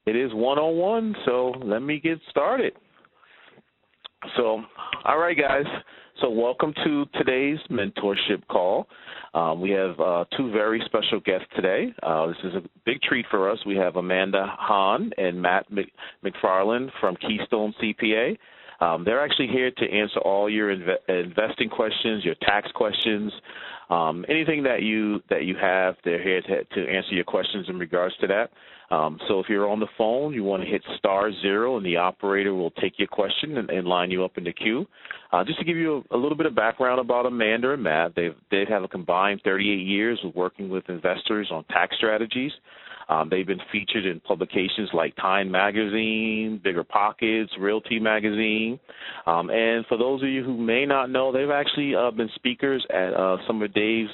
It is 101, so let me get started. So, all right, guys. So welcome to today's mentorship call. We have two very special guests today. This is a big treat for us. We have Amanda Hahn and Matt McFarland from Keystone CPA. They're actually here to answer all your investing questions, your tax questions, anything that you have. They're here to answer your questions in regards to that. So if you're on the phone, you want to hit *0, and the operator will take your question and line you up in the queue. Just to give you a little bit of background about Amanda and Matt, they have a combined 38 years of working with investors on tax strategies. They've been featured in publications like Time Magazine, Bigger Pockets, Realty Magazine. And for those of you who may not know, they've actually been speakers at some of Dave's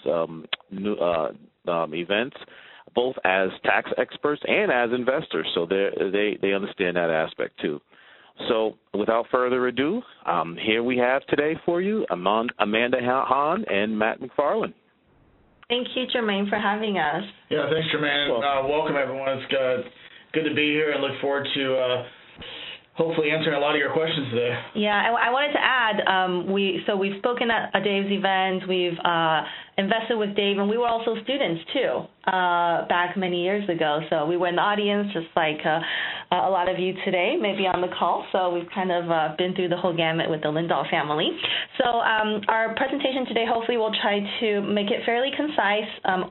events, both as tax experts and as investors. So they understand that aspect too. So without further ado, here we have today for you Amanda Hahn and Matt McFarland. Thank you, Jermaine, for having us. Yeah, thanks, Jermaine. Welcome, everyone. It's good to be here and look forward to hopefully answering a lot of your questions today. Yeah, I wanted to add, we've spoken at Dave's event, we've invested with Dave, and we were also students, too, back many years ago. So we were in the audience, just like a lot of you today, maybe on the call. So we've kind of been through the whole gamut with the Lindahl family. So our presentation today, hopefully, we'll try to make it fairly concise.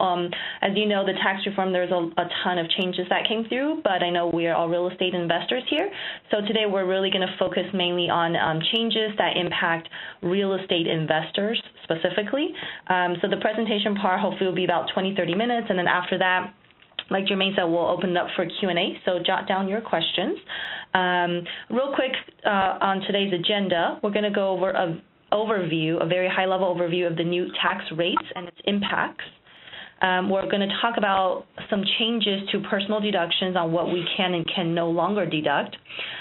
As you know, the tax reform, there's a ton of changes that came through, but I know we are all real estate investors here. So today we're really going to focus mainly on changes that impact real estate investors specifically. So the presentation part hopefully will be about 20-30 minutes, and then after that, like Jermaine said, we'll open it up for Q&A, so jot down your questions. Real quick on today's agenda, we're going to go over a very high-level overview of the new tax rates and its impacts. We're going to talk about some changes to personal deductions on what we can and can no longer deduct.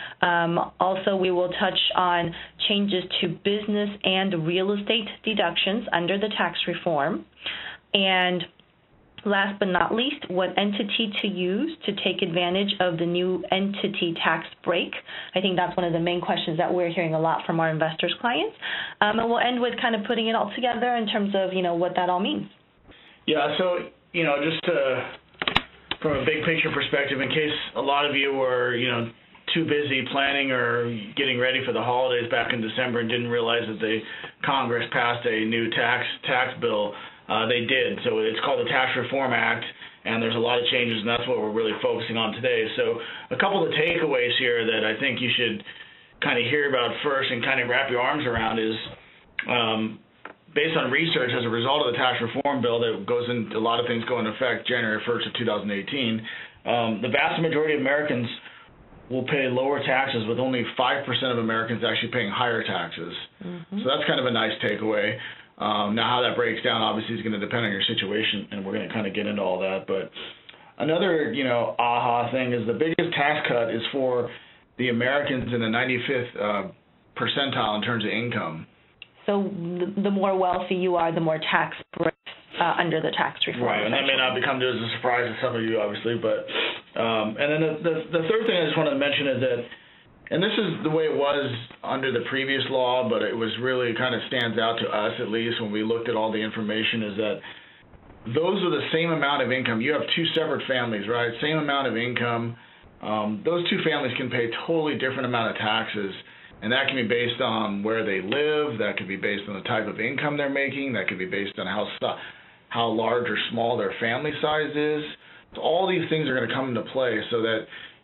Also, we will touch on changes to business and real estate deductions under the tax reform. And last but not least, what entity to use to take advantage of the new entity tax break. I think that's one of the main questions that we're hearing a lot from our investors' clients. And we'll end with kind of putting it all together in terms of, what that all means. Yeah, so, just from a big picture perspective, in case a lot of you were, too busy planning or getting ready for the holidays back in December and didn't realize that the Congress passed a new tax bill, they did. So it's called the Tax Reform Act, and there's a lot of changes, and that's what we're really focusing on today. So a couple of the takeaways here that I think you should kind of hear about first and kind of wrap your arms around is based on research as a result of the tax reform bill that goes in, a lot of things go into effect January 1st of 2018, the vast majority of Americans will pay lower taxes, with only 5% of Americans actually paying higher taxes. Mm-hmm. So that's kind of a nice takeaway. Now, how that breaks down obviously is going to depend on your situation, and we're going to kind of get into all that. But another, aha thing is the biggest tax cut is for the Americans in the 95th percentile in terms of income. So the more wealthy you are, the more tax breaks under the tax reform. Right, and that may not become as a surprise to some of you, obviously. But and then the third thing I just wanted to mention is that, and this is the way it was under the previous law, but it was really kind of stands out to us, at least, when we looked at all the information, is that those are the same amount of income. You have two separate families, right? Same amount of income. Those two families can pay totally different amount of taxes, and that can be based on where they live. That could be based on the type of income they're making. That could be based on how large or small their family size is. So all these things are going to come into play so that,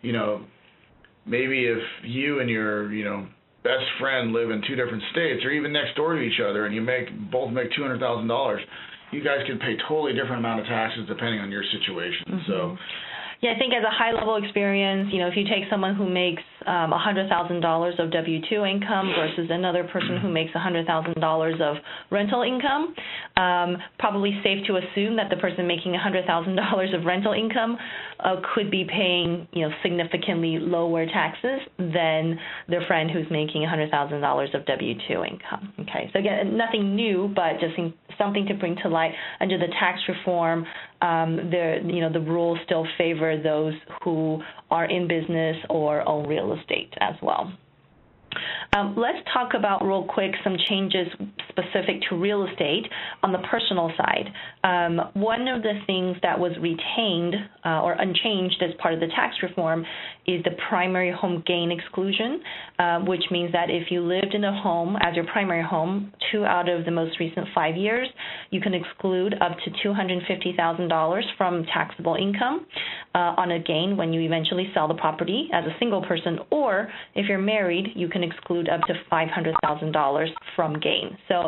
maybe if you and your, best friend live in two different states or even next door to each other and you both make $200,000, you guys can pay totally different amount of taxes depending on your situation. Mm-hmm. So Yeah, I think as a high-level experience, if you take someone who makes $100,000 of W-2 income versus another person who makes $100,000 of rental income, probably safe to assume that the person making $100,000 of rental income could be paying, significantly lower taxes than their friend who's making $100,000 of W-2 income. Okay, so again, nothing new, but just something to bring to light. Under the tax reform, the rules still favor those who are in business or own real estate as well. Let's talk about real quick some changes specific to real estate on the personal side. One of the things that was retained or unchanged as part of the tax reform is the primary home gain exclusion, which means that if you lived in a home as your primary home 2 out of the most recent 5 years, you can exclude up to $250,000 from taxable income on a gain when you eventually sell the property as a single person, or if you're married, you can exclude up to $500,000 from gain. So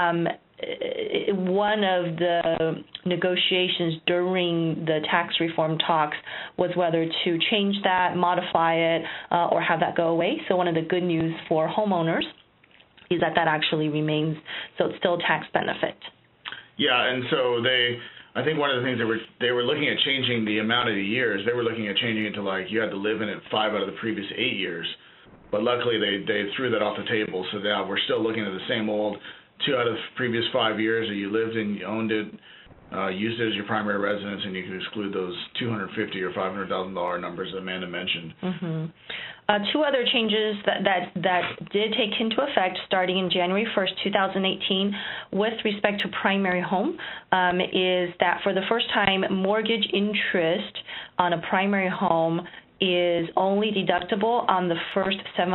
one of the negotiations during the tax reform talks was whether to change that, modify it, or have that go away. So one of the good news for homeowners is that actually remains, so it's still a tax benefit. Yeah, and so I think one of the things they were looking at changing the amount of the years. They were looking at changing it to like you had to live in it 5 out of the previous 8 years. But luckily they threw that off the table, so now we're still looking at the same old 2 out of the previous 5 years that you lived in, you owned it, used it as your primary residence, and you can exclude those $250,000 or $500,000 numbers that Amanda mentioned. Mm-hmm. 2 other changes that did take into effect starting in January 1st, 2018 with respect to primary home is that for the first time, mortgage interest on a primary home is only deductible on the first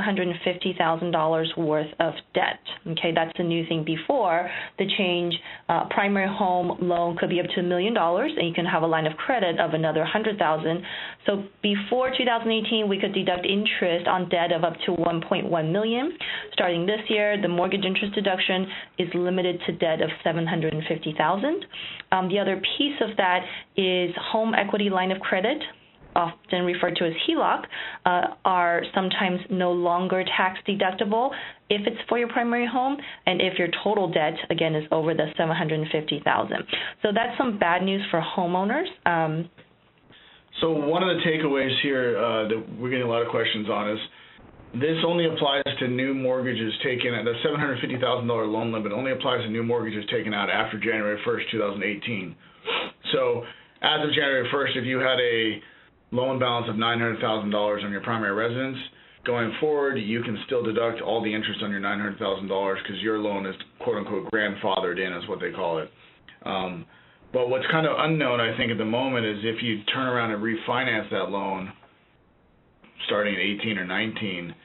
$750,000 worth of debt. Okay, that's a new thing. Before the change, primary home loan could be up to $1 million, and you can have a line of credit of another $100,000. So before 2018, we could deduct interest on debt of up to $1.1 million. Starting this year, the mortgage interest deduction is limited to debt of $750,000. The other piece of that is home equity line of credit, often referred to as HELOC, are sometimes no longer tax deductible if it's for your primary home, and if your total debt, again, is over the $750,000. So that's some bad news for homeowners. So one of the takeaways here that we're getting a lot of questions on is this only applies to new mortgages taken at the $750,000 loan limit only applies to new mortgages taken out after January 1st, 2018. So as of January 1st, if you had a loan balance of $900,000 on your primary residence, going forward, you can still deduct all the interest on your $900,000 because your loan is quote-unquote grandfathered in, is what they call it. But what's kind of unknown, I think, at the moment is if you turn around and refinance that loan starting at 18 or 19,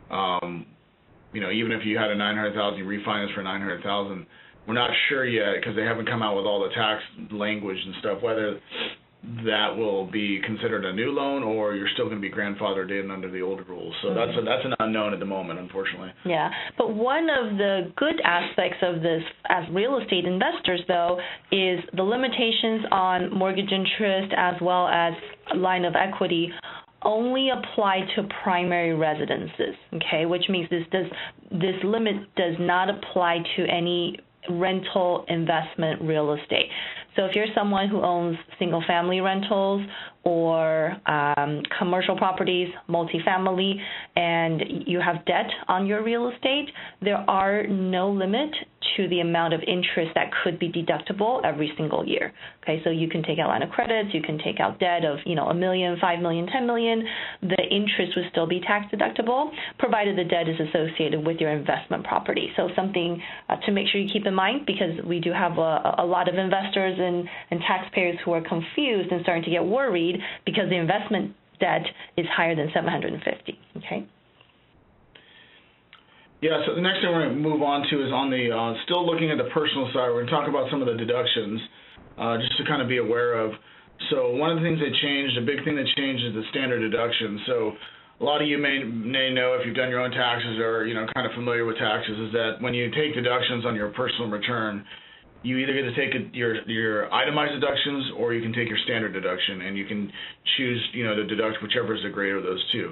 even if you had a $900,000, you refinance for $900,000, we're not sure yet because they haven't come out with all the tax language and stuff, whether that will be considered a new loan or you're still going to be grandfathered in under the old rules. So that's an unknown at the moment, unfortunately. Yeah, but one of the good aspects of this as real estate investors, though, is the limitations on mortgage interest as well as line of equity only apply to primary residences, okay, which means this limit does not apply to any rental investment real estate. So if you're someone who owns single-family rentals or commercial properties, multifamily, and you have debt on your real estate, there are no limit to the amount of interest that could be deductible every single year. Okay, so you can take out line of credits, you can take out debt of $1 million, $5 million, $10 million. The interest would still be tax deductible, provided the debt is associated with your investment property. So something to make sure you keep in mind, because we do have a lot of investors and taxpayers who are confused and starting to get worried because the investment debt is higher than $750. Okay. Yeah, so the next thing we're going to move on to is on the, still looking at the personal side, we're going to talk about some of the deductions, just to kind of be aware of. So one of the things that changed, a big thing that changed is the standard deduction. So a lot of you may know if you've done your own taxes or, kind of familiar with taxes, is that when you take deductions on your personal return, you either get to take your itemized deductions or you can take your standard deduction, and you can choose, to deduct whichever is the greater of those two.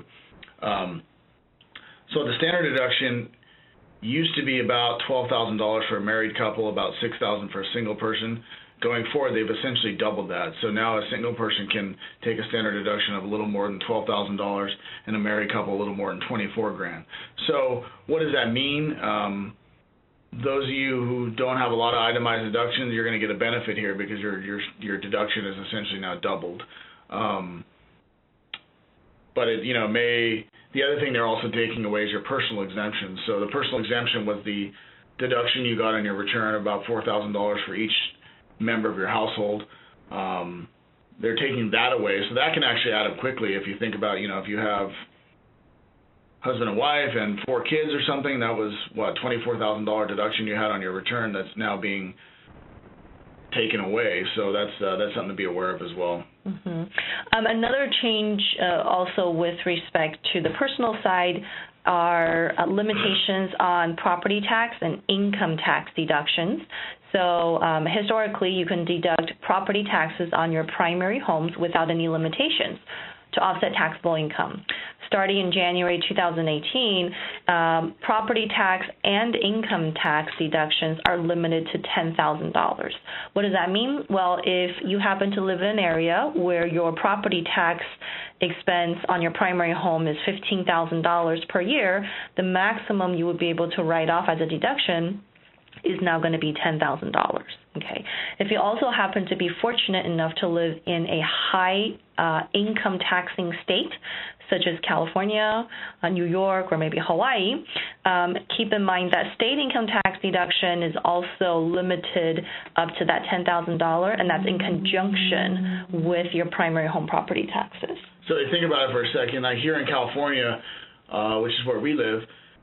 So the standard deduction used to be about $12,000 for a married couple, about $6,000 for a single person. Going forward, they've essentially doubled that. So now a single person can take a standard deduction of a little more than $12,000, and a married couple a little more than $24,000. So what does that mean? those of you who don't have a lot of itemized deductions, you're going to get a benefit here because your deduction is essentially now doubled. But it, the other thing they're also taking away is your personal exemption. So the personal exemption was the deduction you got on your return, about $4,000 for each member of your household. They're taking that away, so that can actually add up quickly. If you think about, if you have husband and wife and 4 kids or something, that was $24,000 deduction you had on your return that's now being taken away. So that's something to be aware of as well. Mm-hmm. Another change also with respect to the personal side are limitations on property tax and income tax deductions. So historically, you can deduct property taxes on your primary homes without any limitations to offset taxable income. Starting in January 2018, property tax and income tax deductions are limited to $10,000. What does that mean? Well, if you happen to live in an area where your property tax expense on your primary home is $15,000 per year, the maximum you would be able to write off as a deduction is now going to be $10,000. Okay. If you also happen to be fortunate enough to live in a high income taxing state, such as California, New York, or maybe Hawaii, keep in mind that state income tax deduction is also limited up to that $10,000, and that's in conjunction with your primary home property taxes. So think about it for a second. Like here in California, which is where we live,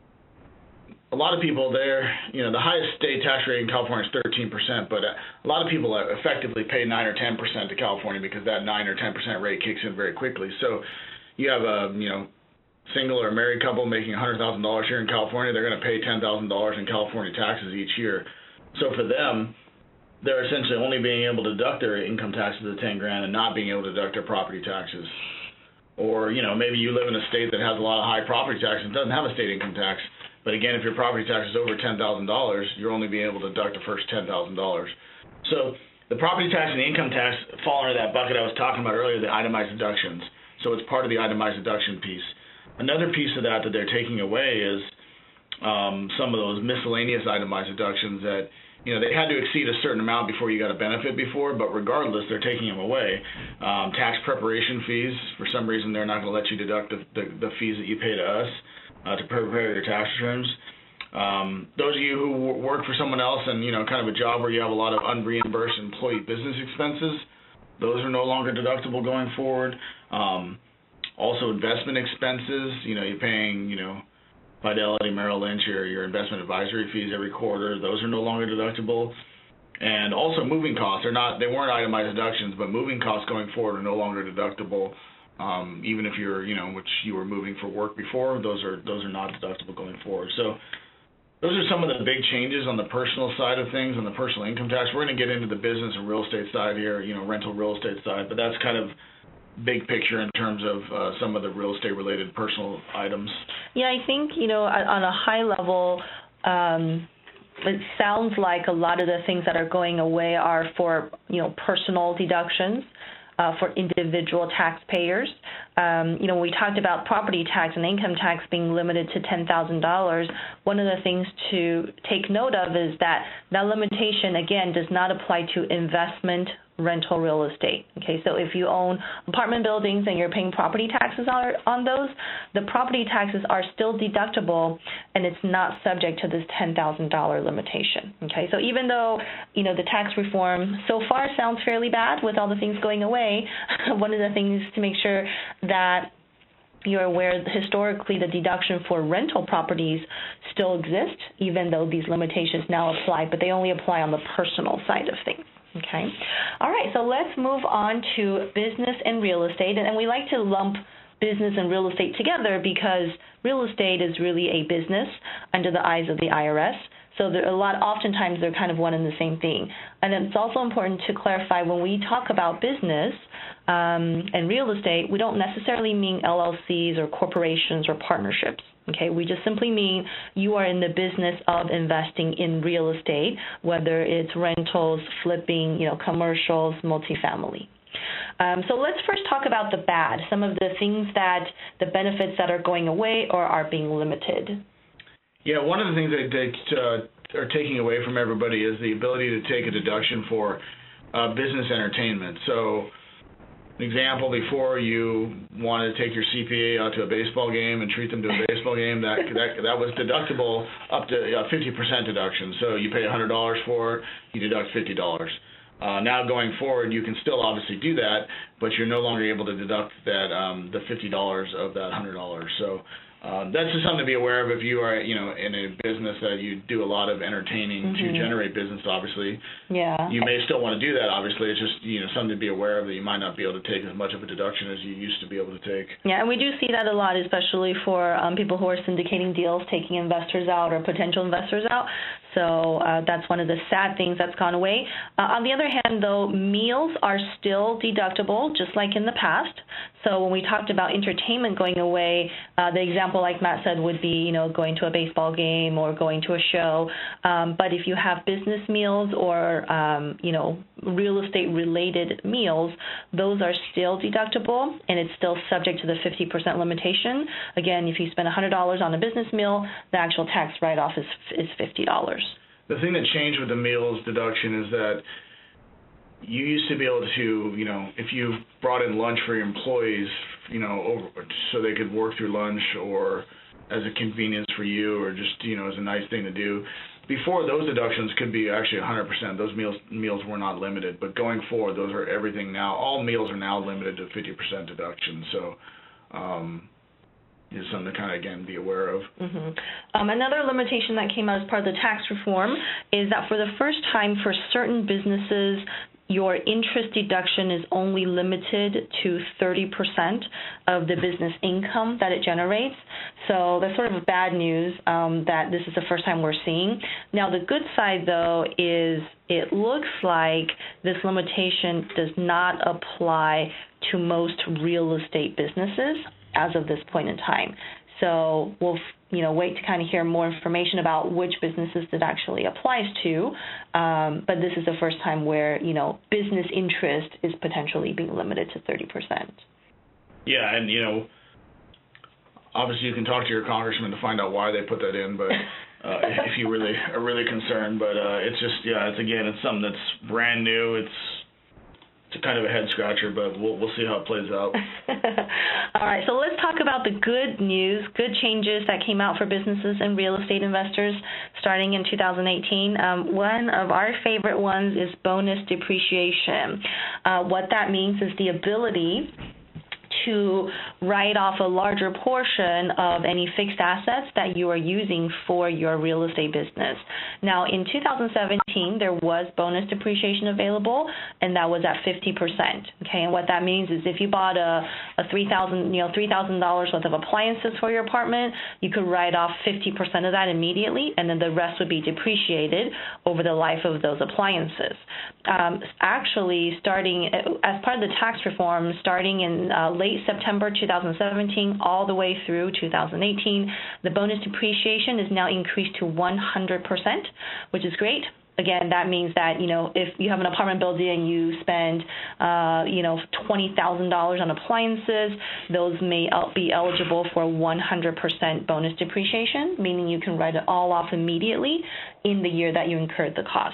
a lot of people there, the highest state tax rate in California is 13%, but a lot of people effectively pay 9 or 10% to California because that 9 or 10% rate kicks in very quickly. So you have a, single or married couple making $100,000 here in California, they're going to pay $10,000 in California taxes each year. So for them, they're essentially only being able to deduct their income taxes of $10,000 and not being able to deduct their property taxes. Or, maybe you live in a state that has a lot of high property taxes and doesn't have a state income tax. But again, if your property tax is over $10,000, you're only being able to deduct the first $10,000. So the property tax and the income tax fall under that bucket I was talking about earlier, the itemized deductions. So it's part of the itemized deduction piece. Another piece of that they're taking away is some of those miscellaneous itemized deductions that, they had to exceed a certain amount before you got a benefit before, but regardless, they're taking them away. Tax preparation fees, for some reason, they're not going to let you deduct the fees that you pay to us to prepare your tax returns. Those of you who work for someone else and, kind of a job where you have a lot of unreimbursed employee business expenses, those are no longer deductible going forward. Also investment expenses, you're paying, Fidelity, Merrill Lynch, your investment advisory fees every quarter. Those are no longer deductible. And also moving costs they weren't itemized deductions, but moving costs going forward are no longer deductible. Even if you're, which you were moving for work before, those are not deductible going forward. So those are some of the big changes on the personal side of things, on the personal income tax. We're going to get into the business and real estate side here, rental real estate side, but that's kind of big picture in terms of some of the real estate related personal items. Yeah, I think, on a high level, it sounds like a lot of the things that are going away are for, personal deductions. For individual taxpayers. We talked about property tax and income tax being limited to $10,000. One of the things to take note of is that limitation, again, does not apply to investment rental real estate. Okay, so if you own apartment buildings and you're paying property taxes on those, the property taxes are still deductible and it's not subject to this $10,000 limitation. Okay, so even though, the tax reform so far sounds fairly bad with all the things going away, one of the things to make sure that you're aware that historically the deduction for rental properties still exists, even though these limitations now apply, but they only apply on the personal side of things. Okay. All right, so let's move on to business and real estate. And we like to lump business and real estate together because real estate is really a business under the eyes of the IRS. So oftentimes they're kind of one and the same thing. And it's also important to clarify when we talk about business and real estate, we don't necessarily mean LLCs or corporations or partnerships. Okay, we just simply mean you are in the business of investing in real estate, whether it's rentals, flipping, commercials, multifamily. So let's first talk about the bad, some of the things the benefits that are going away or are being limited. Yeah, one of the things that are taking away from everybody is the ability to take a deduction for business entertainment. So, an example, before you wanted to take your CPA out to a baseball game and treat them to a baseball game, that was deductible up to 50% deduction. So you pay $100 for it, you deduct $50. Now going forward, you can still obviously do that, but you're no longer able to deduct that the $50 of that $100. So that's just something to be aware of if you are, in a business that you do a lot of entertaining to generate business. Obviously, you may still want to do that. Obviously, it's just something to be aware of that you might not be able to take as much of a deduction as you used to be able to take. Yeah, and we do see that a lot, especially for people who are syndicating deals, taking investors out or potential investors out. So that's one of the sad things that's gone away. On the other hand, though, meals are still deductible, just like in the past. So when we talked about entertainment going away, the example, like Matt said, would be going to a baseball game or going to a show. But if you have business meals or real estate related meals, those are still deductible, and it's still subject to the 50% limitation. Again, if you spend $100 on a business meal, the actual tax write-off is $50. The thing that changed with the meals deduction is that you used to be able to, if you brought in lunch for your employees, so they could work through lunch or as a convenience for you or just, as a nice thing to do. Before, those deductions could be actually 100%. Those meals were not limited. But going forward, those are everything now. All meals are now limited to 50% deduction. So is something to kind of, again, be aware of. Another limitation that came out as part of the tax reform is that for the first time for certain businesses, your interest deduction is only limited to 30% of the business income that it generates. So that's sort of bad news that this is the first time we're seeing. Now, the good side, though, is it looks like this limitation does not apply to most real estate businesses as of this point in time. So we'll wait to kind of hear more information about which businesses it actually applies to. But this is the first time where, business interest is potentially being limited to 30%. Yeah, and, obviously you can talk to your congressman to find out why they put that in, but if you really are really concerned. But it's just, it's something that's brand new. It's kind of a head scratcher, but we'll see how it plays out. All right, so let's talk about the good news, good changes that came out for businesses and real estate investors starting in 2018. One of our favorite ones is bonus depreciation. What that means is the ability to write off a larger portion of any fixed assets that you are using for your real estate business. Now, in 2017, there was bonus depreciation available, and that was at 50%. Okay, and what that means is if you bought a $3,000 worth of appliances for your apartment, you could write off 50% of that immediately, and then the rest would be depreciated over the life of those appliances. Actually, starting as part of the tax reform, starting in late September 2017 all the way through 2018, the bonus depreciation is now increased to 100%, which is great. Again, that means that, if you have an apartment building and you spend, $20,000 on appliances, those may be eligible for 100% bonus depreciation, meaning you can write it all off immediately in the year that you incurred the cost.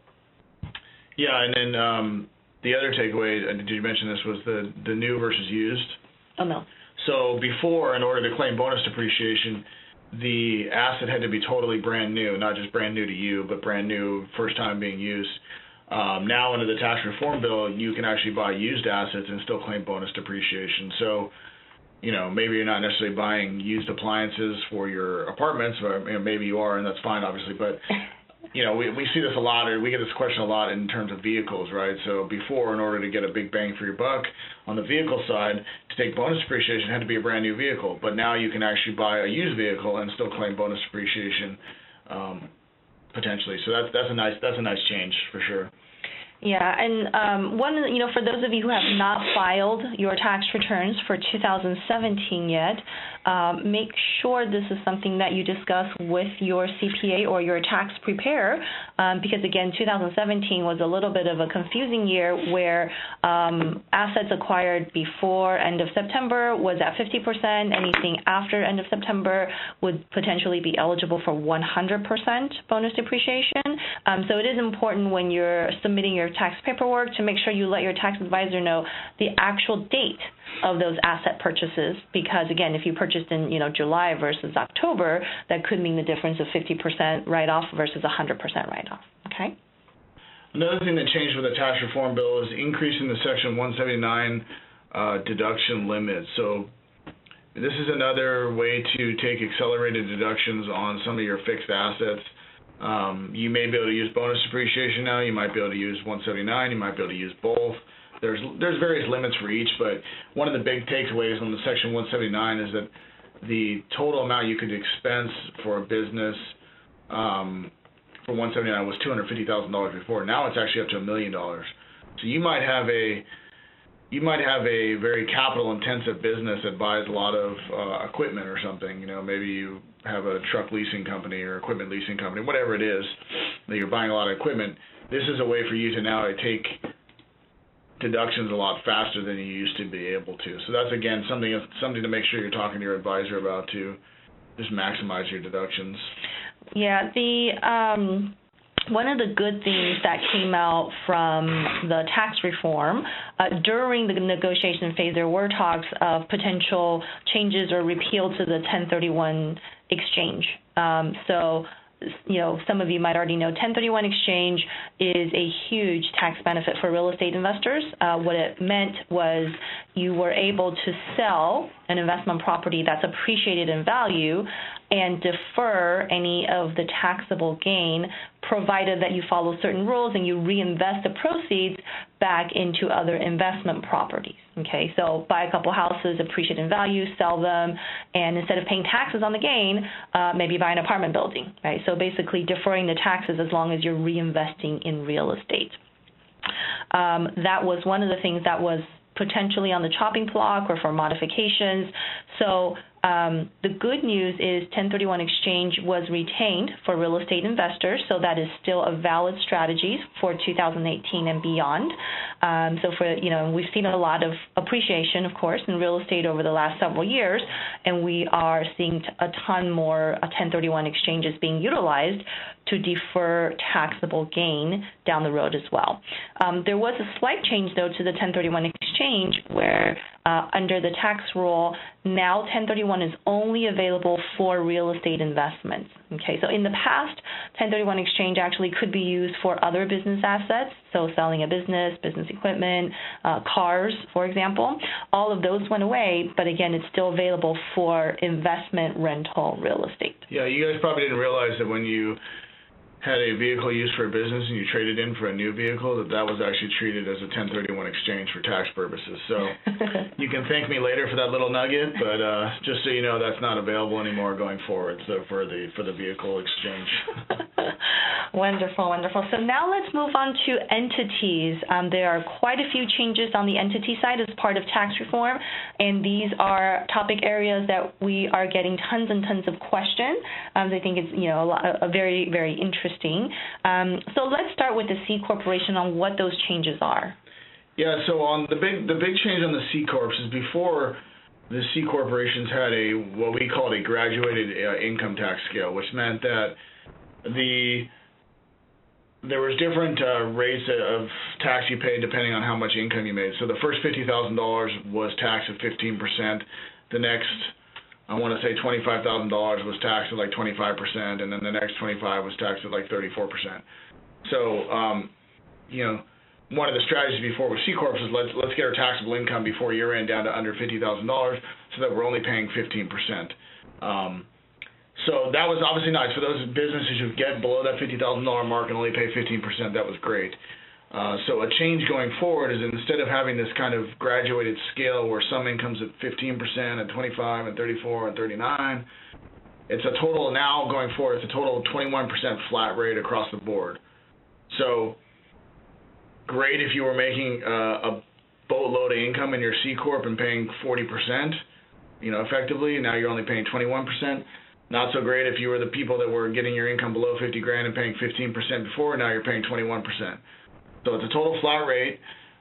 Yeah, and then the other takeaway, did you mention this, was the new versus used? Oh, no. So before, in order to claim bonus depreciation, the asset had to be totally brand new, not just brand new to you, but brand new, first time being used. Now, under the tax reform bill, you can actually buy used assets and still claim bonus depreciation. So, maybe you're not necessarily buying used appliances for your apartments, or maybe you are, and that's fine, obviously, but we see this a lot, or we get this question a lot in terms of vehicles, right? So before, in order to get a big bang for your buck on the vehicle side, to take bonus depreciation, it had to be a brand new vehicle. But now you can actually buy a used vehicle and still claim bonus depreciation potentially. So that's a nice change for sure. Yeah, and for those of you who have not filed your tax returns for 2017 yet, make sure this is something that you discuss with your CPA or your tax preparer, because again, 2017 was a little bit of a confusing year where assets acquired before end of September was at 50%. Anything after end of September would potentially be eligible for 100% bonus depreciation. So it is important when you're submitting your tax paperwork to make sure you let your tax advisor know the actual date of those asset purchases, because again, if you purchased in July versus October, that could mean the difference of 50% write-off versus 100% write-off. Okay. Another thing that changed with the tax reform bill is increasing the Section 179 deduction limit. So this is another way to take accelerated deductions on some of your fixed assets. You may be able to use bonus depreciation now. You might be able to use 179. You might be able to use both. There's various limits for each, but one of the big takeaways on the Section 179 is that the total amount you could expense for a business for 179 was $250,000 before. Now it's actually up to $1 million. So you might have a very capital-intensive business that buys a lot of equipment or something. Maybe you have a truck leasing company or equipment leasing company, whatever it is, that you're buying a lot of equipment. This is a way for you to now take deductions a lot faster than you used to be able to. So that's, again, something to make sure you're talking to your advisor about, to just maximize your deductions. Yeah, one of the good things that came out from the tax reform, during the negotiation phase, there were talks of potential changes or repeal to the 1031 exchange. Some of you might already know 1031 exchange is a huge tax benefit for real estate investors. What it meant was you were able to sell an investment property that's appreciated in value and defer any of the taxable gain, provided that you follow certain rules and you reinvest the proceeds back into other investment properties. Okay, so buy a couple houses, appreciate in value, sell them, and instead of paying taxes on the gain, maybe buy an apartment building, right? So basically deferring the taxes as long as you're reinvesting in real estate. That was one of the things that was potentially on the chopping block or for modifications. So the good news is 1031 exchange was retained for real estate investors, so that is still a valid strategy for 2018 and beyond. We've seen a lot of appreciation, of course, in real estate over the last several years, and we are seeing a ton more 1031 exchanges being utilized to defer taxable gain down the road as well. There was a slight change, though, to the 1031 exchange where under the tax rule, now 1031 is only available for real estate investments. Okay, so in the past, 1031 exchange actually could be used for other business assets, so selling a business equipment, cars, for example. All of those went away, but again, it's still available for investment rental real estate. Yeah, you guys probably didn't realize that when you had a vehicle used for a business and you traded in for a new vehicle, that was actually treated as a 1031 exchange for tax purposes. So you can thank me later for that little nugget, but just so you know, that's not available anymore going forward. So for the vehicle exchange. Wonderful, wonderful. So now let's move on to entities. There are quite a few changes on the entity side as part of tax reform, and these are topic areas that we are getting tons and tons of questions. I think it's a very, very interesting. So let's start with the C Corporation on what those changes are. Yeah, so on the big change on the C Corps is before the C Corporations had what we called a graduated income tax scale, which meant that there was different rates of tax you paid depending on how much income you made. So the first $50,000 was taxed at 15%. The next, I want to say $25,000 was taxed at like 25%, and then the next 25 was taxed at like 34%. So, one of the strategies before with C Corps is let's get our taxable income before year end down to under $50,000 so that we're only paying 15%. So that was obviously nice. For those businesses who get below that $50,000 mark and only pay 15%, that was great. So a change going forward is instead of having this kind of graduated scale where some income's at 15%, at 25%, and 34%, and 39%, it's a total now going forward, it's a total of 21% flat rate across the board. So great if you were making a boatload of income in your C Corp and paying 40%. effectively. Now you're only paying 21%. Not so great if you were the people that were getting your income below $50,000 and paying 15% before. Now you're paying 21%. So it's a total flat rate.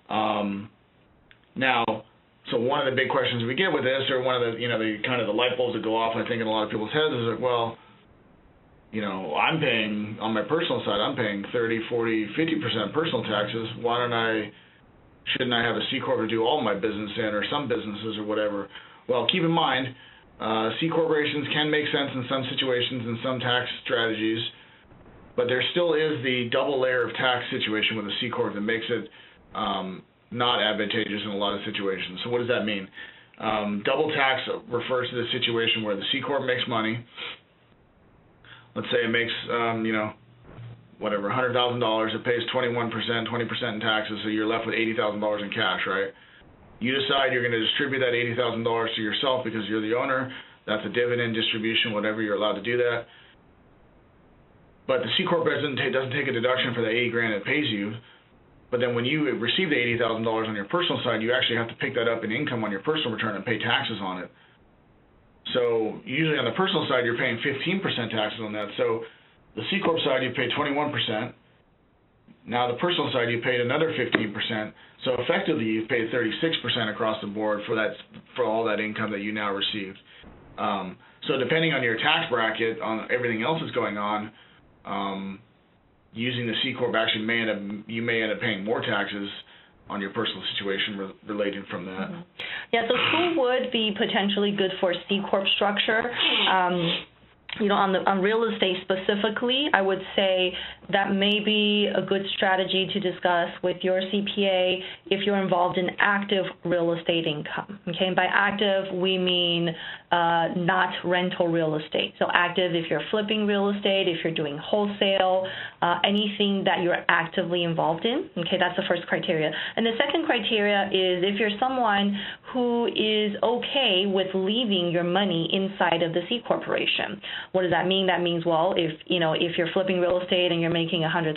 So one of the big questions we get with this, or one of the the kind of the light bulbs that go off, I think, in a lot of people's heads is like, well, I'm paying on my personal side, I'm paying 30, 40, 50% personal taxes. Shouldn't I have a C corp to do all my business in, or some businesses, or whatever? Well, keep in mind, C corporations can make sense in some situations and some tax strategies, but there still is the double layer of tax situation with a C corp that makes it not advantageous in a lot of situations. So what does that mean? Double tax refers to the situation where the C corp makes money. Let's say it makes $100,000. It pays 21%, 20% in taxes, so you're left with $80,000 in cash, right? You decide you're going to distribute that $80,000 to yourself because you're the owner. That's a dividend distribution, whatever, you're allowed to do that. But the C corp doesn't take a deduction for the $80,000 it pays you. But then when you receive the $80,000 on your personal side, you actually have to pick that up in income on your personal return and pay taxes on it. So usually on the personal side, you're paying 15% taxes on that. So the C corp side, you pay 21%. Now the personal side, you paid another 15%. So effectively, you've paid 36% across the board for all that income that you now received. So depending on your tax bracket, on everything else that's going on, using the C corp actually you may end up paying more taxes on your personal situation related from that. Mm-hmm. Yeah, so who would be potentially good for C corp structure? On real estate specifically, I would say that may be a good strategy to discuss with your CPA if you're involved in active real estate income. Okay, and by active we mean not rental real estate. So active if you're flipping real estate, if you're doing wholesale, anything that you're actively involved in. Okay, that's the first criteria. And the second criteria is if you're someone who is okay with leaving your money inside of the C corporation. What does that mean? That means, well, if you're flipping real estate and you're making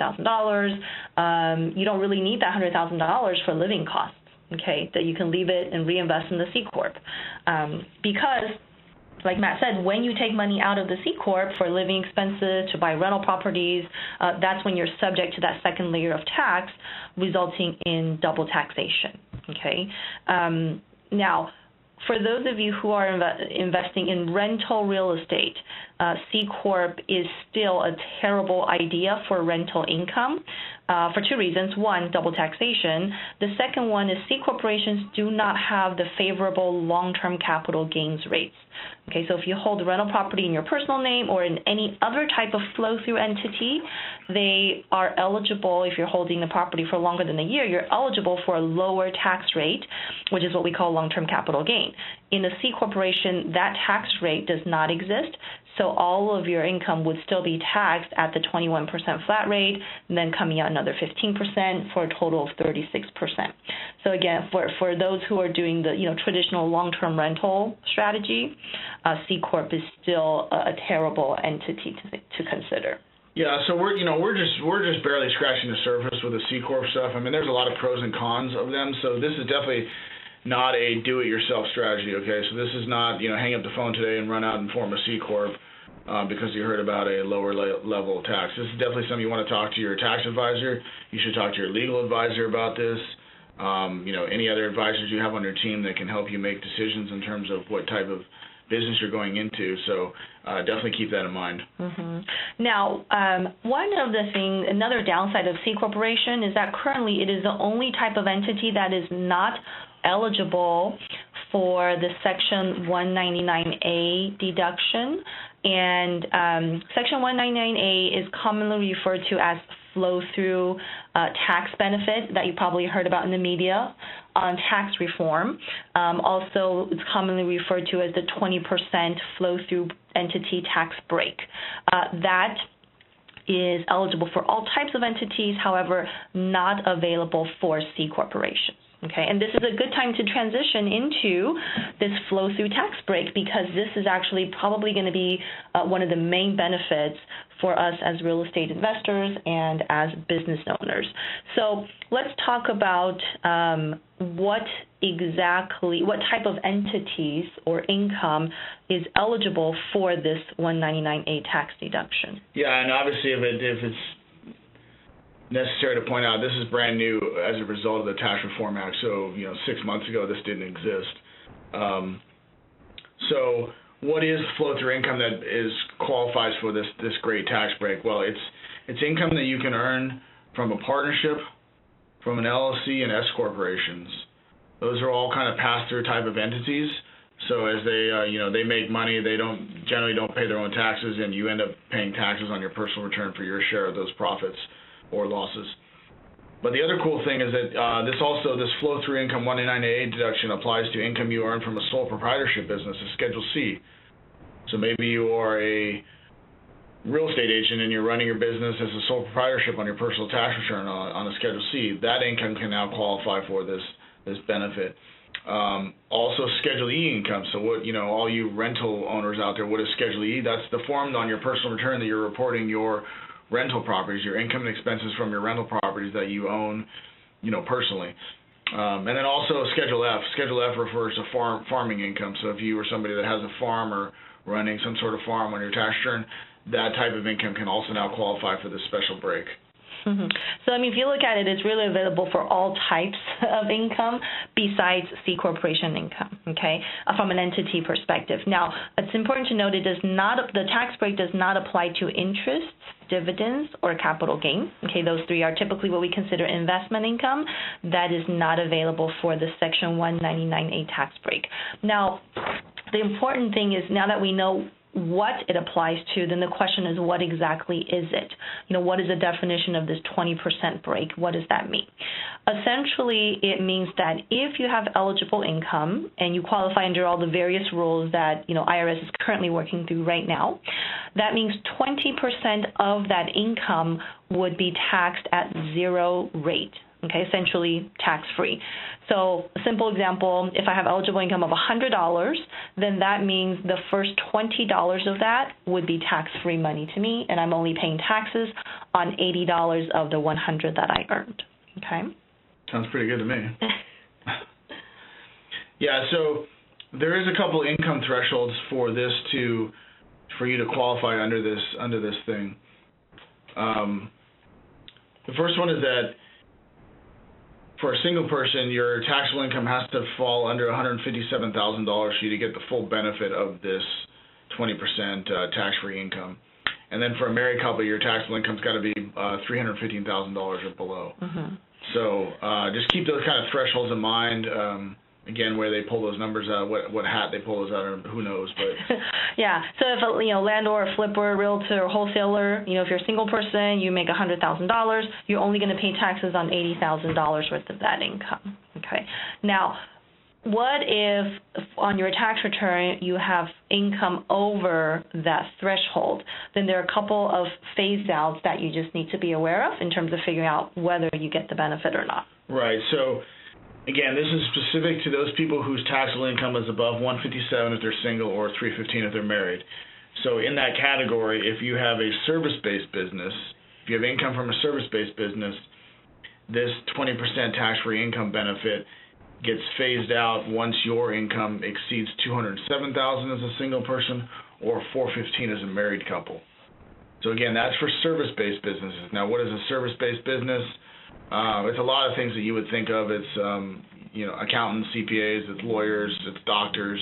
$100,000, you don't really need that $100,000 for living costs. Okay, that you can leave it and reinvest in the C corp, because, like Matt said, when you take money out of the C corp for living expenses, to buy rental properties, that's when you're subject to that second layer of tax, resulting in double taxation. Okay. Now, for those of you who are investing in rental real estate, C corp is still a terrible idea for rental income for two reasons. One, double taxation. The second one is C corporations do not have the favorable long-term capital gains rates. Okay, so if you hold a rental property in your personal name or in any other type of flow-through entity, they are eligible, if you're holding the property for longer than a year, you're eligible for a lower tax rate, which is what we call long-term capital gain. In a C corporation, that tax rate does not exist, so all of your income would still be taxed at the 21% flat rate, and then coming out another 15% for a total of 36%. So again, for those who are doing the traditional long-term rental strategy, C corp is still a terrible entity to consider. Yeah, so we're just barely scratching the surface with the C corp stuff. I mean, there's a lot of pros and cons of them. So this is definitely not a do-it-yourself strategy. Okay, so this is not hang up the phone today and run out and form a C corp because you heard about a lower level of tax. This is definitely something you want to talk to your tax advisor. You should talk to your legal advisor about this. Any other advisors you have on your team that can help you make decisions in terms of what type of business you're going into. So definitely keep that in mind. Mm-hmm. Now, another downside of C corporation is that currently it is the only type of entity that is not eligible for the Section 199A deduction. And Section 199A is commonly referred to as flow-through tax benefit that you probably heard about in the media on tax reform. Also, it's commonly referred to as the 20% flow-through entity tax break. That is eligible for all types of entities, however, not available for C corporations. Okay, and this is a good time to transition into this flow-through tax break, because this is actually probably going to be one of the main benefits for us as real estate investors and as business owners. So let's talk about what what type of entities or income is eligible for this 199A tax deduction. Yeah, and obviously if it's necessary to point out, this is brand new as a result of the Tax Reform Act. So 6 months ago this didn't exist. So what is flow-through income that qualifies for this great tax break? Well, it's income that you can earn from a partnership, from an LLC, and S corporations. Those are all kind of pass-through type of entities. So as they make money, they generally don't pay their own taxes, and you end up paying taxes on your personal return for your share of those profits or losses. But the other cool thing is that this flow-through income 199A deduction applies to income you earn from a sole proprietorship business, a Schedule C. So maybe you are a real estate agent and you're running your business as a sole proprietorship on your personal tax return on a Schedule C. That income can now qualify for this benefit. Also Schedule E income. So what all you rental owners out there, what is Schedule E? That's the form on your personal return that you're reporting your rental properties, your income and expenses from your rental properties that you own, personally. And then also Schedule F. Schedule F refers to farming income. So if you are somebody that has a farm or running some sort of farm on your tax return, that type of income can also now qualify for this special break. Mm-hmm. So, if you look at it, it's really available for all types of income besides C corporation income, okay, from an entity perspective. Now, it's important to note the tax break does not apply to interest, dividends, or capital gain. Okay, those three are typically what we consider investment income. That is not available for the Section 199A tax break. Now, the important thing is now that we know what it applies to, then the question is, what exactly is it? What is the definition of this 20% break? What does that mean? Essentially, it means that if you have eligible income and you qualify under all the various rules that IRS is currently working through right now, that means 20% of that income would be taxed at zero rate. Okay, essentially tax-free. So a simple example, if I have eligible income of $100, then that means the first $20 of that would be tax-free money to me, and I'm only paying taxes on $80 of the $100 that I earned. Okay? Sounds pretty good to me. Yeah, so there is a couple income thresholds for you to qualify under this thing. The first one is that for a single person, your taxable income has to fall under $157,000 for you to get the full benefit of this 20% tax-free income. And then for a married couple, your taxable income's got to be $315,000 or below. Mm-hmm. So just keep those kind of thresholds in mind. Again, where they pull those numbers out, what hat they pull those out, who knows? But yeah. So if a landlord, a flipper, realtor, or wholesaler, if you're a single person, you make $100,000, you're only going to pay taxes on $80,000 worth of that income. Okay. Now, what if on your tax return you have income over that threshold? Then there are a couple of phase outs that you just need to be aware of in terms of figuring out whether you get the benefit or not. Right. So again, this is specific to those people whose taxable income is above $157,000 if they're single or $315,000 if they're married. So in that category, if you have a service-based business, if you have income from a service-based business, this 20% tax-free income benefit gets phased out once your income exceeds $207,000 as a single person or $415,000 as a married couple. So again, that's for service-based businesses. Now, what is a service-based business? It's a lot of things that you would think of. It's accountants, CPAs, it's lawyers, it's doctors.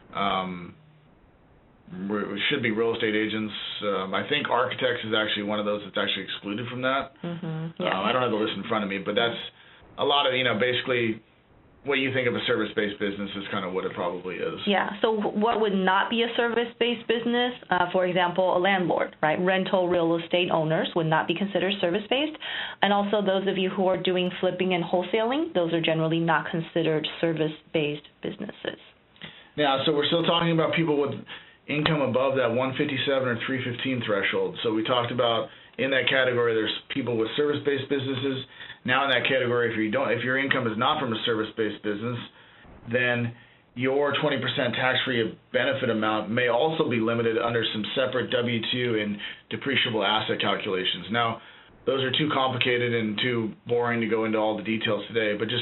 It should be real estate agents. I think architects is actually one of those that's actually excluded from that. Mm-hmm. Yeah. I don't have the list in front of me, but that's a lot of basically what you think of a service-based business is kind of what it probably is. Yeah. So what would not be a service-based business? For example, a landlord, right? Rental real estate owners would not be considered service-based. And also those of you who are doing flipping and wholesaling, those are generally not considered service-based businesses. Now, so we're still talking about people with income above that 157 or 315 threshold. So we talked about in that category there's people with service-based businesses. Now in that category, if your income is not from a service-based business, then your 20% tax-free benefit amount may also be limited under some separate W-2 and depreciable asset calculations. Now, those are too complicated and too boring to go into all the details today, but just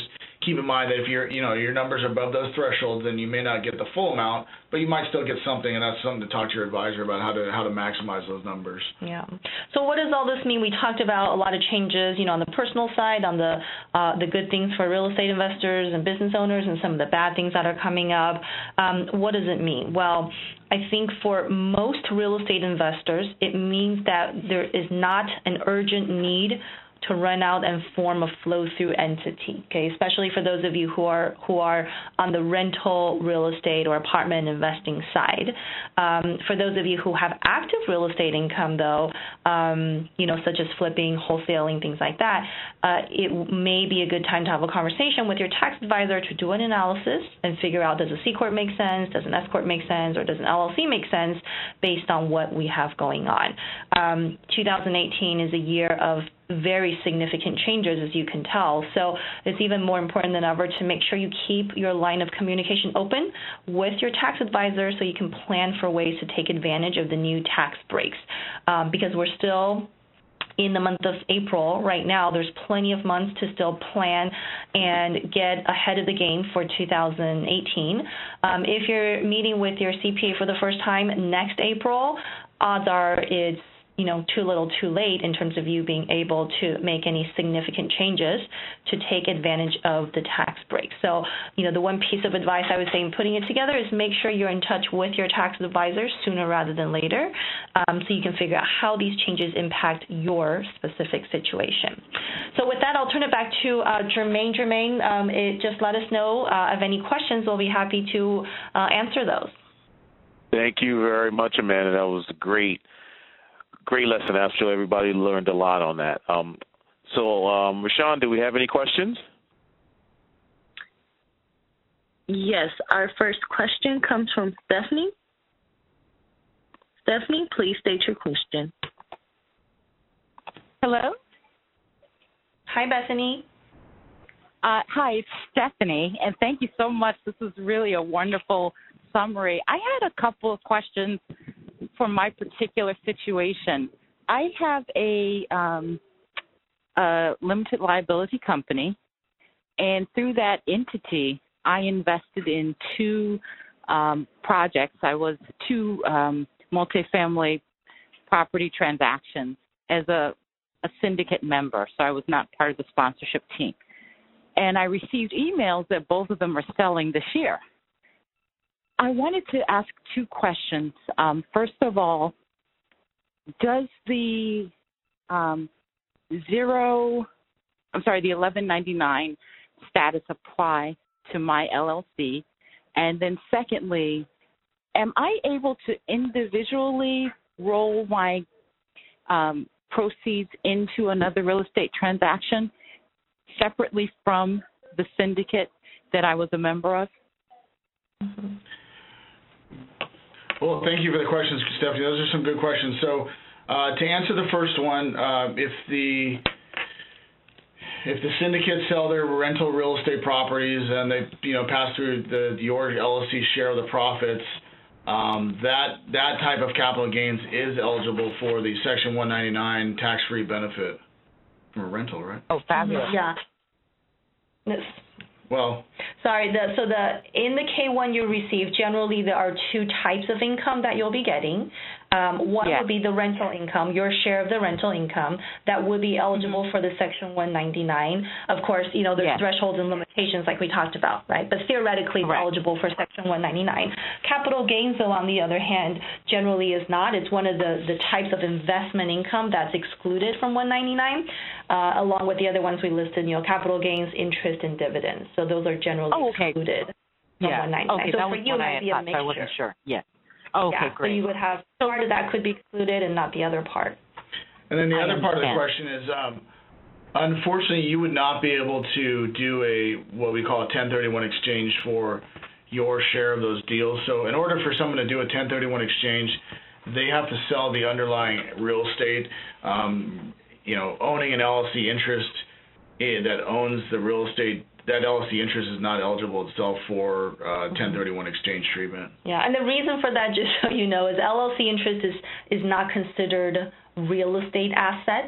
keep in mind that if your numbers are above those thresholds, then you may not get the full amount, but you might still get something, and that's something to talk to your advisor about how to maximize those numbers. Yeah. So what does all this mean? We talked about a lot of changes, on the personal side, on the good things for real estate investors and business owners, and some of the bad things that are coming up. What does it mean? Well, I think for most real estate investors, it means that there is not an urgent need to run out and form a flow-through entity, okay, especially for those of you who are on the rental real estate or apartment investing side. For those of you who have active real estate income, though, such as flipping, wholesaling, things like that, it may be a good time to have a conversation with your tax advisor to do an analysis and figure out, does a C Corp make sense, does an S Corp make sense, or does an LLC make sense based on what we have going on. 2018 is a year of very significant changes, as you can tell. So it's even more important than ever to make sure you keep your line of communication open with your tax advisor so you can plan for ways to take advantage of the new tax breaks. Because we're still in the month of April right now, there's plenty of months to still plan and get ahead of the game for 2018. If you're meeting with your CPA for the first time next April, odds are it's too little too late in terms of you being able to make any significant changes to take advantage of the tax break. So, the one piece of advice I would say in putting it together is make sure you're in touch with your tax advisor sooner rather than later, so you can figure out how these changes impact your specific situation. So with that, I'll turn it back to Jermaine. Jermaine, just let us know of any questions. We'll be happy to answer those. Thank you very much, Amanda. That was a great lesson. I'm sure everybody learned a lot on that. So, Rashawn, do we have any questions? Yes, our first question comes from Stephanie. Stephanie, please state your question. Hello? Hi, Bethany. Hi, it's Stephanie, and thank you so much. This is really a wonderful summary. I had a couple of questions for my particular situation. I have a limited liability company, and through that entity, I invested in two projects. I was two multifamily property transactions as a syndicate member, so I was not part of the sponsorship team. And I received emails that both of them are selling this year. I wanted to ask two questions. First of all, does the the 1199 status apply to my LLC? And then secondly, am I able to individually roll my proceeds into another real estate transaction separately from the syndicate that I was a member of? Mm-hmm. Well, thank you for the questions, Stephanie. Those are some good questions. So to answer the first one, if the syndicates sell their rental real estate properties and they pass through your LLC share of the profits, that type of capital gains is eligible for the Section 199 tax-free benefit from a rental, right? Oh, fabulous. Yeah. Well, sorry, in the K-1 you receive, generally there are two types of income that you'll be getting. One would be the rental income, your share of the rental income, that would be eligible for the Section 199. Of course, there's thresholds and limitations like we talked about, right? But theoretically it's eligible for Section 199. Capital gains, though, on the other hand, generally is not. It's one of the types of investment income that's excluded from 199, along with the other ones we listed, capital gains, interest, and dividends. So those are generally excluded from 199. Okay, so that for was you, what it might be a mixture. I wasn't sure. Yes. Okay, great. So you would have part of that could be excluded and not the other part. And then the other part of the question is, unfortunately, you would not be able to do what we call a 1031 exchange for your share of those deals. So in order for someone to do a 1031 exchange, they have to sell the underlying real estate. Owning an LLC interest that owns the real estate, that LLC interest is not eligible itself for 1031 exchange treatment. Yeah, and the reason for that, just so you know, is LLC interest is not considered real estate asset.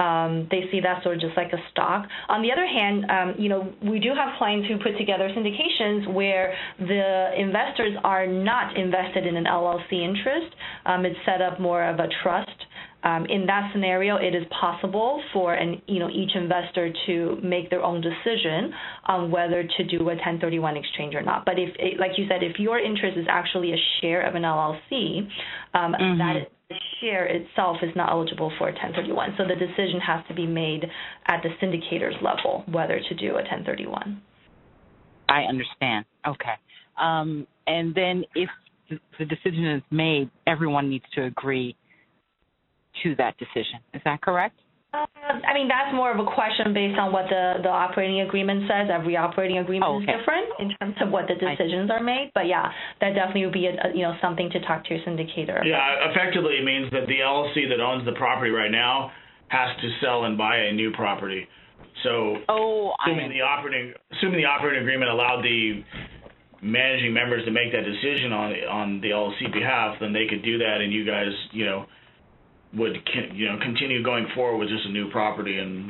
They see that sort of just like a stock. On the other hand, we do have clients who put together syndications where the investors are not invested in an LLC interest. It's set up more of a trust. In that scenario, it is possible for each investor to make their own decision on whether to do a 1031 exchange or not. But if, like you said, if your interest is actually a share of an LLC, that the share itself is not eligible for a 1031. So the decision has to be made at the syndicator's level whether to do a 1031. I understand. Okay. And then if the decision is made, everyone needs to agree to that decision. Is that correct? That's more of a question based on what the operating agreement says. Every operating agreement is different in terms of what the decisions are made. But yeah, that definitely would be something to talk to your syndicator. Yeah, effectively it means that the LLC that owns the property right now has to sell and buy a new property. So assuming the operating agreement allowed the managing members to make that decision on the LLC behalf, then they could do that, and you guys, would continue going forward with just a new property and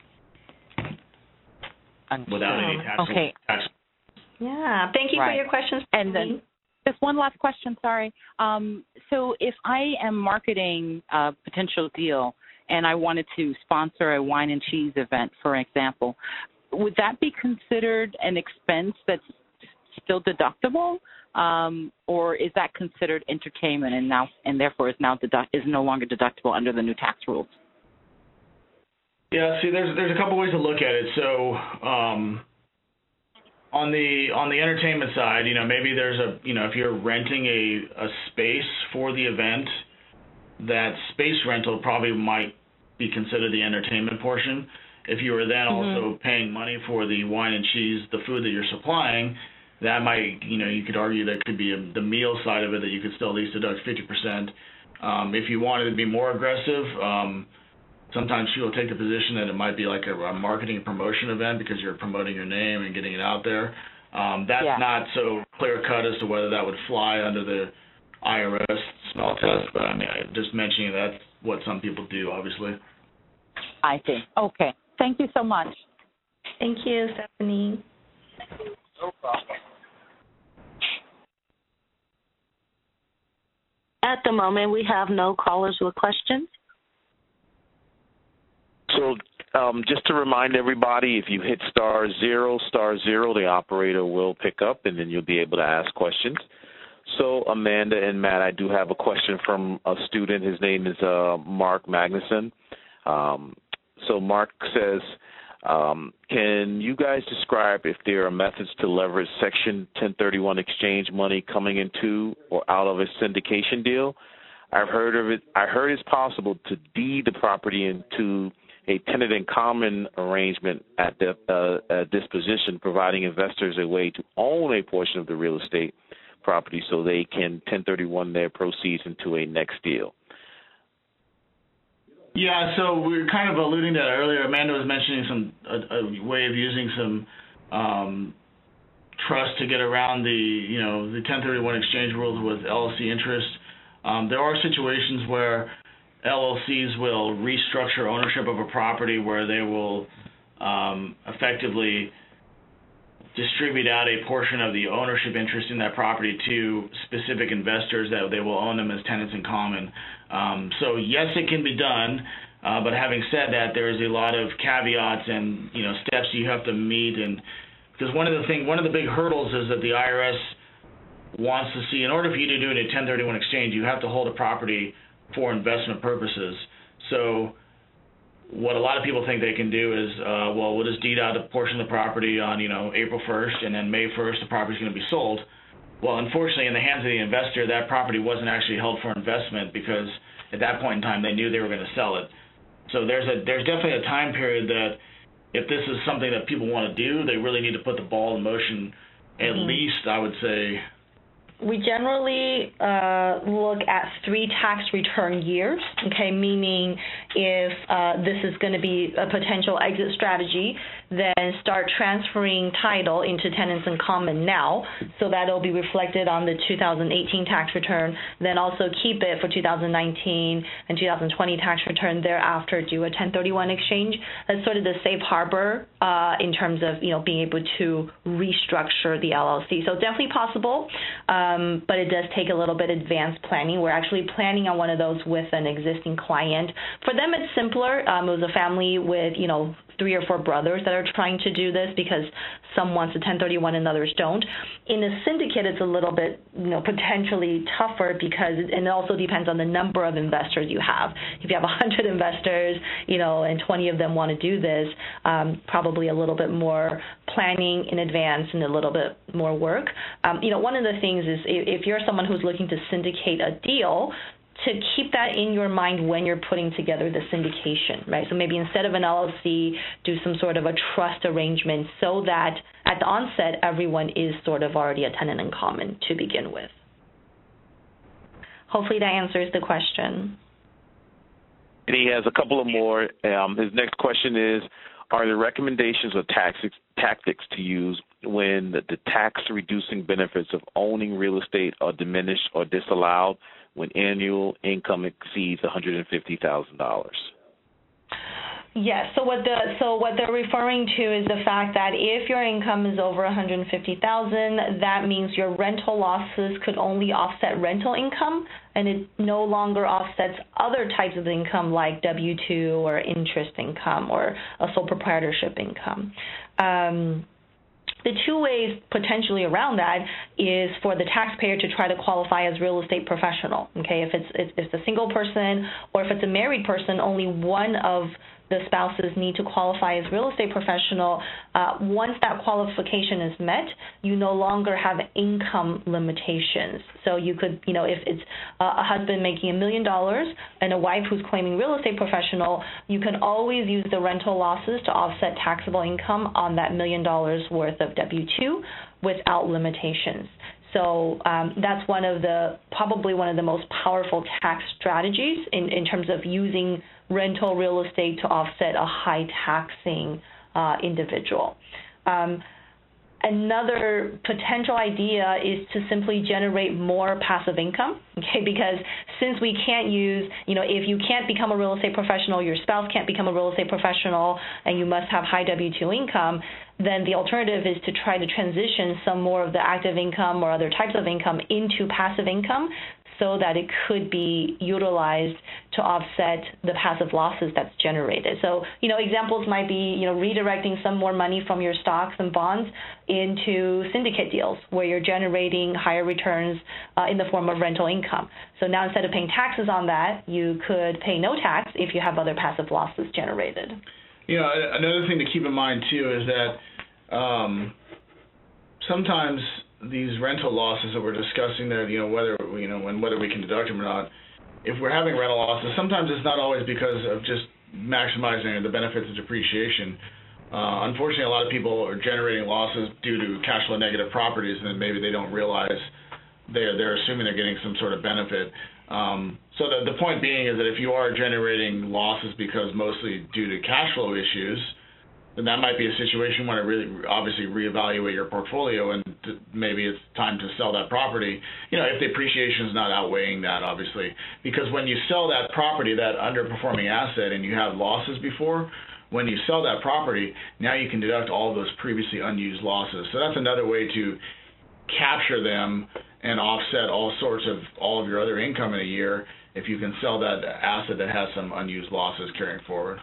without any tax. Yeah, thank you for your questions. And then just one last question, sorry. So if I am marketing a potential deal and I wanted to sponsor a wine and cheese event, for example, would that be considered an expense that's still deductible? Or is that considered entertainment and therefore is no longer deductible under the new tax rules? Yeah, see, there's a couple ways to look at it. So on the entertainment side, maybe there's if you're renting a space for the event, that space rental probably might be considered the entertainment portion. If you were then also paying money for the wine and cheese, the food that you're supplying, that might, you could argue that could be the meal side of it that you could still at least deduct 50%. If you wanted to be more aggressive, sometimes people take the position that it might be like a marketing and promotion event because you're promoting your name and getting it out there. That's not so clear-cut as to whether that would fly under the IRS smell test, but just mentioning that's what some people do, obviously. I see. Okay. Thank you so much. Thank you, Stephanie. No problem. At the moment, we have no callers with questions. So just to remind everybody, if you hit *0, the operator will pick up, and then you'll be able to ask questions. So Amanda and Matt, I do have a question from a student. His name is Mark Magnuson. So Mark says, can you guys describe if there are methods to leverage Section 1031 exchange money coming into or out of a syndication deal? I've heard of it. I heard it's possible to deed the property into a tenant in common arrangement at the disposition, providing investors a way to own a portion of the real estate property so they can 1031 their proceeds into a next deal. Yeah, so we were kind of alluding to that earlier. Amanda was mentioning a way of using some trust to get around the 1031 exchange rules with LLC interest. There are situations where LLCs will restructure ownership of a property where they will effectively distribute out a portion of the ownership interest in that property to specific investors that they will own them as tenants in common. So yes, it can be done, but having said that, there is a lot of caveats and steps you have to meet, and because one of the big hurdles is that the IRS wants to see, in order for you to do a 1031 exchange, you have to hold a property for investment purposes. So what a lot of people think they can do is, we'll just deed out a portion of the property on, April 1st, and then May 1st the property's going to be sold. Well, unfortunately, in the hands of the investor, that property wasn't actually held for investment because at that point in time they knew they were going to sell it. So there's definitely a time period that if this is something that people want to do, they really need to put the ball in motion at least, I would say, We generally look at 3 tax return years, okay, meaning if this is going to be a potential exit strategy, then start transferring title into tenants in common now, so that it'll be reflected on the 2018 tax return, then also keep it for 2019 and 2020 tax return thereafter, do a 1031 exchange. That's sort of the safe harbor in terms of, being able to restructure the LLC. So definitely possible, but it does take a little bit advanced planning. We're actually planning on one of those with an existing client. For them, it's simpler. It was a family with, 3 or 4 brothers that are trying to do this because some wants a 1031 and others don't. In a syndicate, it's a little bit, potentially tougher because, and it also depends on the number of investors you have. If you have 100 investors, and 20 of them want to do this, probably a little bit more planning in advance and a little bit more work. One of the things is if you're someone who's looking to syndicate a deal, to keep that in your mind when you're putting together the syndication, right? So maybe instead of an LLC, do some sort of a trust arrangement so that at the onset, everyone is sort of already a tenant in common to begin with. Hopefully that answers the question. And he has a couple of more. His next question is, are there recommendations or tactics to use when the tax-reducing benefits of owning real estate are diminished or disallowed when annual income exceeds $150,000? Yes. So what they're referring to is the fact that if your income is over $150,000, that means your rental losses could only offset rental income, and it no longer offsets other types of income like W-2 or interest income or a sole proprietorship income. The 2 ways potentially around that is for the taxpayer to try to qualify as real estate professional. Okay, if it's a single person or if it's a married person, only one of the spouses need to qualify as real estate professional. Once that qualification is met, you no longer have income limitations. So you could, if it's a husband making $1 million and a wife who's claiming real estate professional, you can always use the rental losses to offset taxable income on that $1 million worth of W-2 without limitations. So that's probably one of the most powerful tax strategies in terms of using rental real estate to offset a high taxing individual. Another potential idea is to simply generate more passive income, okay? Because since we can't use, if you can't become a real estate professional, your spouse can't become a real estate professional, and you must have high W-2 income, then the alternative is to try to transition some more of the active income or other types of income into passive income so that it could be utilized to offset the passive losses that's generated. So, examples might be, redirecting some more money from your stocks and bonds into syndicate deals where you're generating higher returns in the form of rental income. So now instead of paying taxes on that, you could pay no tax if you have other passive losses generated. Another thing to keep in mind, too, is that sometimes these rental losses that we're discussing there, whether we can deduct them or not, if we're having rental losses, sometimes it's not always because of just maximizing the benefits of depreciation. Unfortunately, a lot of people are generating losses due to cash flow negative properties, and then maybe they don't realize they're assuming they're getting some sort of benefit. So the point being is that if you are generating losses because mostly due to cash flow issues, then that might be a situation where to really obviously reevaluate your portfolio, and maybe it's time to sell that property, if the appreciation is not outweighing that, obviously. Because when you sell that property, that underperforming asset, and you have losses before, when you sell that property, now you can deduct all of those previously unused losses. So that's another way to capture them and offset all of your other income in a year if you can sell that asset that has some unused losses carrying forward.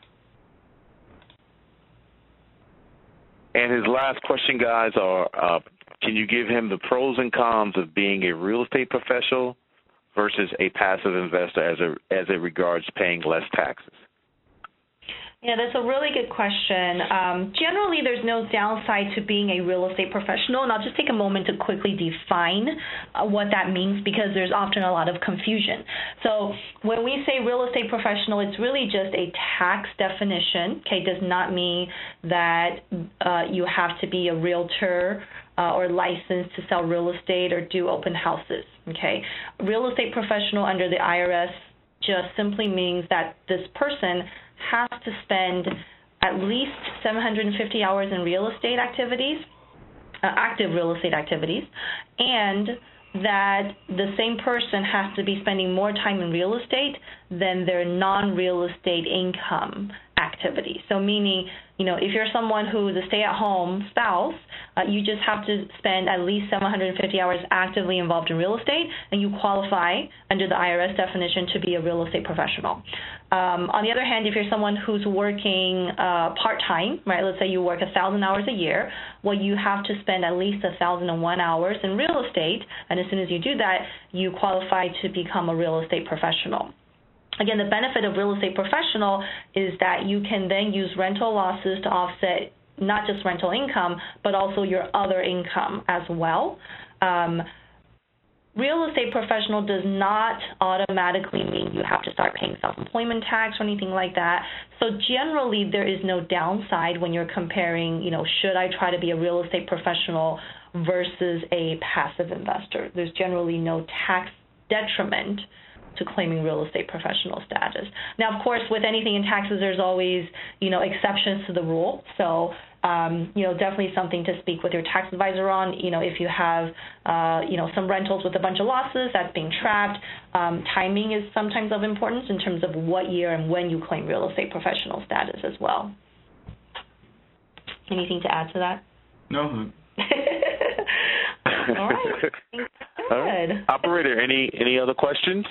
And his last question, guys, are can you give him the pros and cons of being a real estate professional versus a passive investor as it regards paying less taxes? Yeah, that's a really good question. Generally, there's no downside to being a real estate professional, and I'll just take a moment to quickly define what that means because there's often a lot of confusion. So when we say real estate professional, it's really just a tax definition. Okay, it does not mean that you have to be a realtor or licensed to sell real estate or do open houses. Okay, real estate professional under the IRS just simply means that this person has to spend at least 750 hours in real estate activities, active real estate activities, and that the same person has to be spending more time in real estate than their non-real estate income activity. So meaning, if you're someone who is a stay-at-home spouse, you just have to spend at least 750 hours actively involved in real estate, and you qualify under the IRS definition to be a real estate professional. On the other hand, if you're someone who's working part-time, right, let's say you work 1,000 hours a year, well, you have to spend at least 1,001 hours in real estate, and as soon as you do that, you qualify to become a real estate professional. Again, the benefit of real estate professional is that you can then use rental losses to offset not just rental income, but also your other income as well. Real estate professional does not automatically mean you have to start paying self-employment tax or anything like that. So generally, there is no downside when you're comparing, should I try to be a real estate professional versus a passive investor. There's generally no tax detriment to claiming real estate professional status. Now, of course, with anything in taxes, there's always, exceptions to the rule. So, definitely something to speak with your tax advisor on. If you have, some rentals with a bunch of losses that's being trapped, timing is sometimes of importance in terms of what year and when you claim real estate professional status as well. Anything to add to that? No. All right. Good. Operator, any other questions?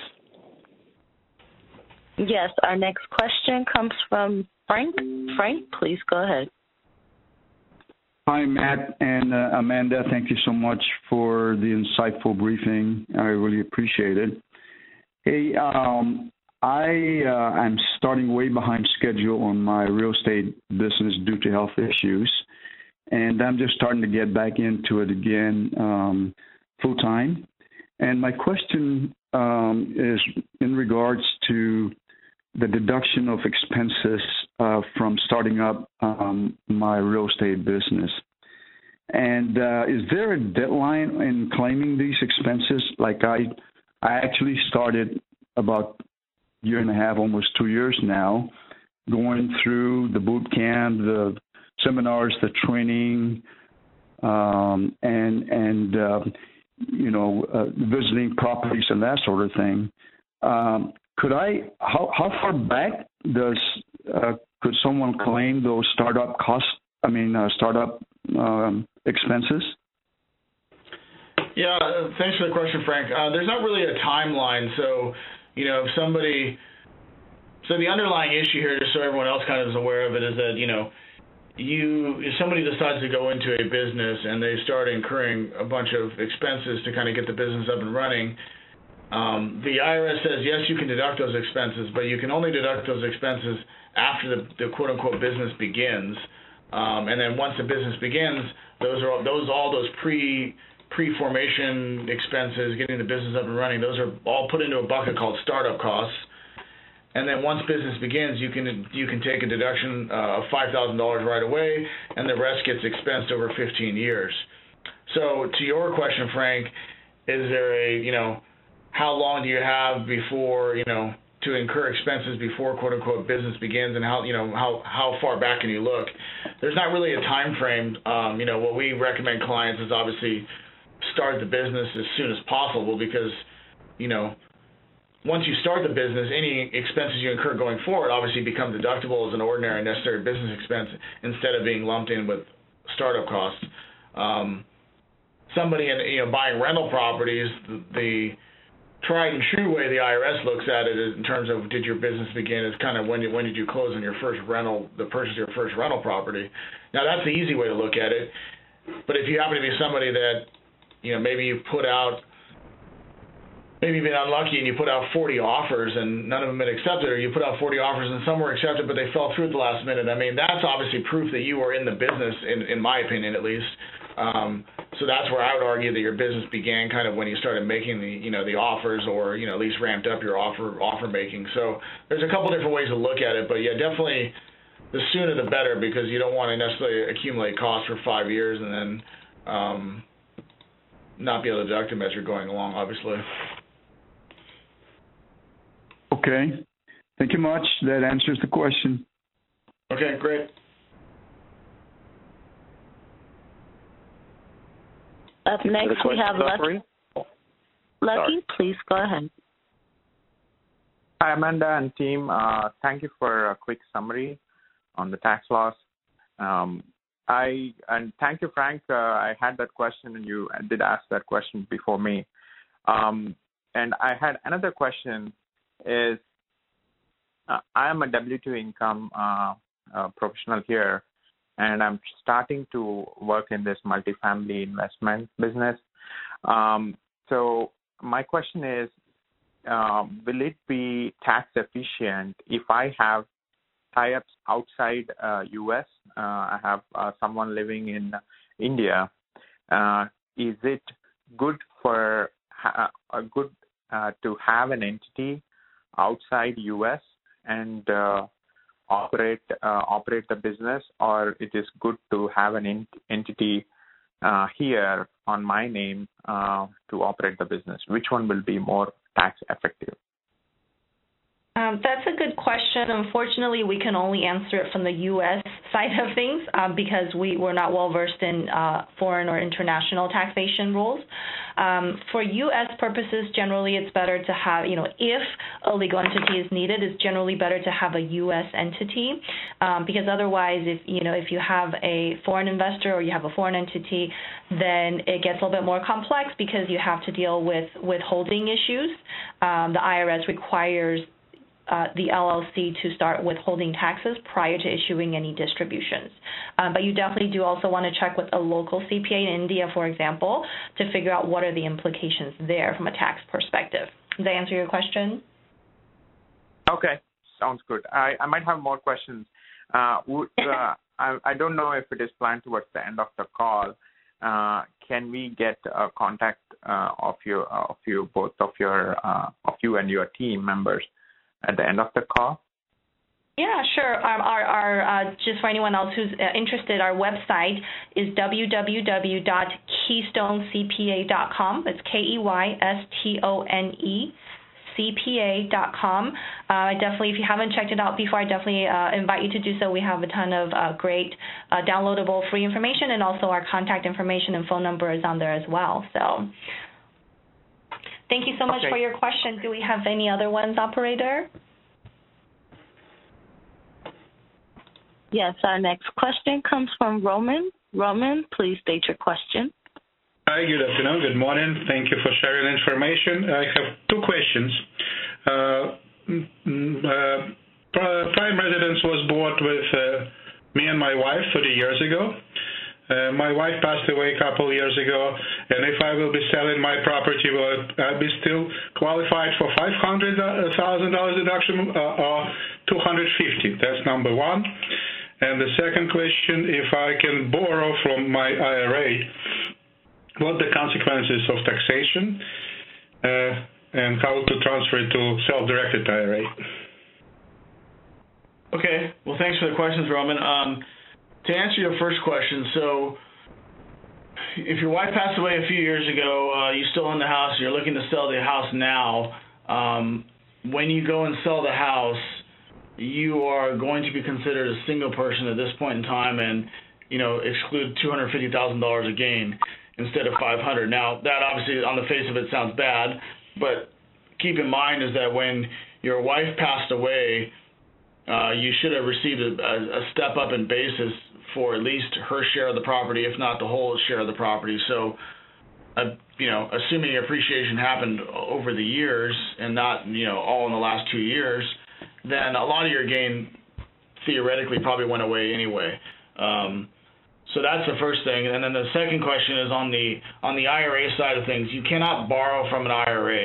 Yes, our next question comes from Frank. Frank, please go ahead. Hi, Matt and Amanda. Thank you so much for the insightful briefing. I really appreciate it. Hey, I'm starting way behind schedule on my real estate business due to health issues, and I'm just starting to get back into it again full time. And my question is in regards to the deduction of expenses from starting up my real estate business. And is there a deadline in claiming these expenses? Like I actually started about a year and a half, almost 2 years now, going through the boot camp, the seminars, the training, visiting properties and that sort of thing. How far back could someone claim those startup costs? Expenses? Yeah, thanks for the question, Frank. There's not really a timeline. So, if somebody, the underlying issue here, just so everyone else kind of is aware of it, is that, if somebody decides to go into a business and they start incurring a bunch of expenses to kind of get the business up and running, the IRS says, yes, you can deduct those expenses, but you can only deduct those expenses after the quote-unquote business begins. And then once the business begins, all those pre-formation expenses, getting the business up and running, those are all put into a bucket called startup costs. And then once business begins, you can take a deduction of $5,000 right away, and the rest gets expensed over 15 years. So to your question, Frank, is there how long do you have before, to incur expenses before quote-unquote business begins, and how far back can you look? There's not really a time frame. What we recommend clients is obviously start the business as soon as possible because, once you start the business, any expenses you incur going forward obviously become deductible as an ordinary necessary business expense instead of being lumped in with startup costs. Somebody buying rental properties, the tried and true way the IRS looks at it is in terms of did your business begin is kind of when did you close on your first rental, the purchase of your first rental property. Now that's the easy way to look at it. But if you happen to be somebody that maybe you put out maybe you've been unlucky and you put out 40 offers and none of them been accepted, or you put out 40 offers and some were accepted but they fell through at the last minute. I mean, that's obviously proof that you were in the business, in my opinion at least. So that's where I would argue that your business began kind of when you started making the offers, or at least ramped up your offer making. So there's a couple different ways to look at it, but yeah, definitely the sooner the better, because you don't want to necessarily accumulate costs for 5 years and then not be able to deduct them as you're going along, obviously. Okay. Thank you much. That answers the question. Okay, great. Up next, we have Lucky. Lucky, please go ahead. Hi, Amanda and team. Thank you for a quick summary on the tax laws. And thank you, Frank. I had that question, and you did ask that question before me. And I had another question. Is I am a W-2 income professional here, and I'm starting to work in this multifamily investment business. So my question is, will it be tax efficient if I have tie-ups outside U.S.? I have someone living in India. Is it good to have an entity outside U.S. and operate the business, or it is good to have an entity here on my name to operate the business? Which one will be more tax effective? That's a good question. Unfortunately, we can only answer it from the U.S. side of things because we're not well versed in foreign or international taxation rules. For U.S. purposes, generally it's better to have, if a legal entity is needed, it's generally better to have a U.S. entity because otherwise, if you have a foreign investor or you have a foreign entity, then it gets a little bit more complex because you have to deal with withholding issues. The IRS requires the LLC to start withholding taxes prior to issuing any distributions. But you definitely do also want to check with a local CPA in India, for example, to figure out what are the implications there from a tax perspective. Does that answer your question? Okay, sounds good. I might have more questions. I don't know if it is planned towards the end of the call. Can we get a contact of you and your team members at the end of the call? Yeah, sure. Our just for anyone else who's interested, our website is www.keystonecpa.com. It's KEYSTONE CPA.com. Definitely, if you haven't checked it out before, I definitely invite you to do so. We have a ton of great downloadable free information, and also our contact information and phone number is on there as well. So thank you so much for your question. Do we have any other ones, operator? Yes, our next question comes from Roman. Roman, please state your question. Hi, good afternoon, good morning. Thank you for sharing information. I have two questions. Prime residence was bought with me and my wife 30 years ago. My wife passed away a couple of years ago, and if I will be selling my property, will I be still qualified for $500,000 deduction or $250,000? That's number one. And the second question, if I can borrow from my IRA, what the consequences of taxation and how to transfer it to self-directed IRA? Okay. Well, thanks for the questions, Roman. To answer your first question, so if your wife passed away a few years ago, you still own the house, you're looking to sell the house now, when you go and sell the house, you are going to be considered a single person at this point in time and, exclude $250,000 a gain instead of $500,000. Now, that obviously on the face of it sounds bad, but keep in mind is that when your wife passed away, you should have received a step up in basis for at least her share of the property, if not the whole share of the property. So, assuming appreciation happened over the years and not, all in the last 2 years, then a lot of your gain theoretically probably went away anyway. So that's the first thing. And then the second question is on the IRA side of things. You cannot borrow from an IRA.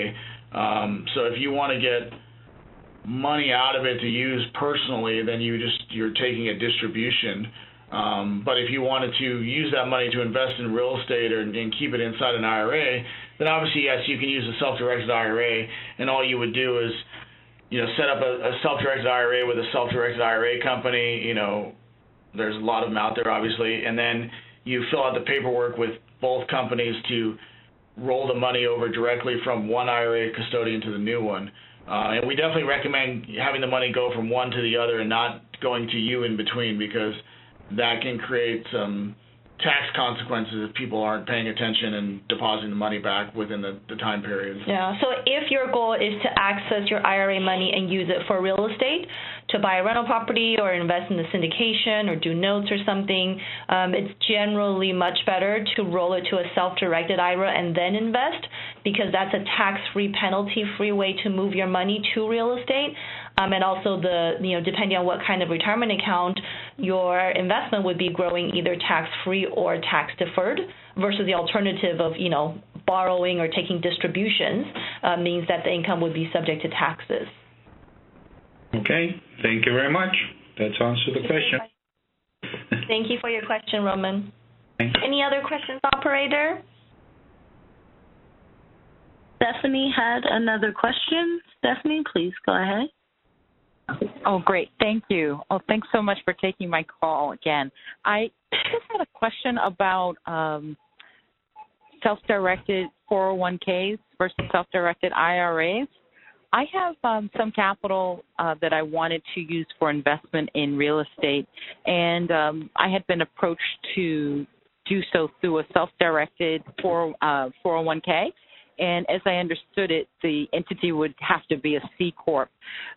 So if you want to get money out of it to use personally, then you're taking a distribution. But if you wanted to use that money to invest in real estate and keep it inside an IRA, then obviously, yes, you can use a self-directed IRA, and all you would do is, set up a self-directed IRA with a self-directed IRA company. There's a lot of them out there, obviously, and then you fill out the paperwork with both companies to roll the money over directly from one IRA custodian to the new one. And we definitely recommend having the money go from one to the other and not going to you in between, because that can create some tax consequences if people aren't paying attention and depositing the money back within the time period. Yeah, so if your goal is to access your IRA money and use it for real estate, to buy a rental property or invest in the syndication or do notes or something, it's generally much better to roll it to a self-directed IRA and then invest, because that's a tax-free, penalty-free way to move your money to real estate. And also, depending on what kind of retirement account, your investment would be growing either tax-free or tax-deferred, versus the alternative of, borrowing or taking distributions means that the income would be subject to taxes. Okay, thank you very much. That's answered the question. Thank you for your question, Roman. Thanks. Any other questions, operator? Stephanie had another question. Stephanie, please go ahead. Oh, great. Thank you. Oh, thanks so much for taking my call again. I just had a question about self-directed 401ks versus self-directed IRAs. I have some capital that I wanted to use for investment in real estate, and I had been approached to do so through a self-directed 401k. And as I understood it, the entity would have to be a C Corp.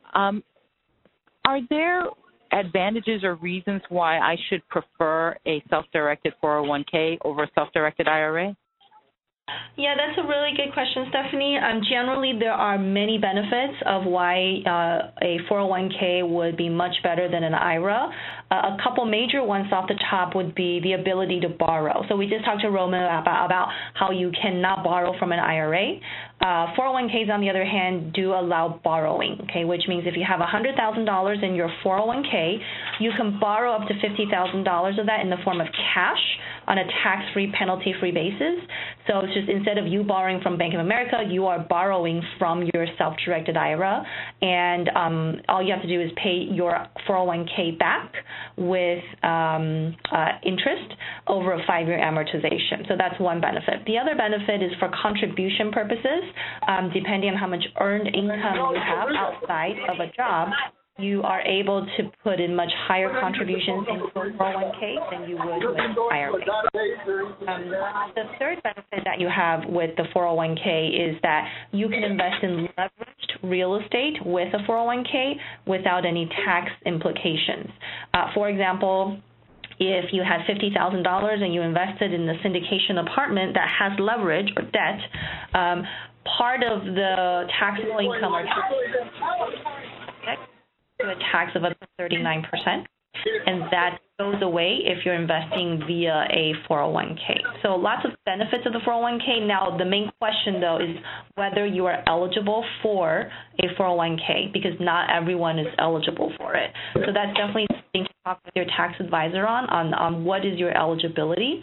Are there advantages or reasons why I should prefer a self-directed 401k over a self-directed IRA? Yeah, that's a really good question, Stephanie. Generally, there are many benefits of why a 401k would be much better than an IRA. A couple major ones off the top would be the ability to borrow. So we just talked to Roman about how you cannot borrow from an IRA. 401ks, on the other hand, do allow borrowing, okay, which means if you have $100,000 in your 401k, you can borrow up to $50,000 of that in the form of cash on a tax-free, penalty-free basis. So it's just, instead of you borrowing from Bank of America, you are borrowing from your self-directed IRA, and all you have to do is pay your 401k back with interest over a 5-year amortization. So that's one benefit. The other benefit is for contribution purposes. Depending on how much earned income you have outside of a job, you are able to put in much higher contributions in 401k than you would with IRA. The third benefit that you have with the 401k is that you can invest in leveraged real estate with a 401k without any tax implications. For example, if you had $50,000 and you invested in the syndication apartment that has leverage or debt, part of the taxable income or to a tax of up to 39%, and that goes away if you're investing via a 401k. So lots of benefits of the 401k. Now, the main question, though, is whether you are eligible for a 401k, because not everyone is eligible for it. So that's definitely something to talk with your tax advisor on what is your eligibility.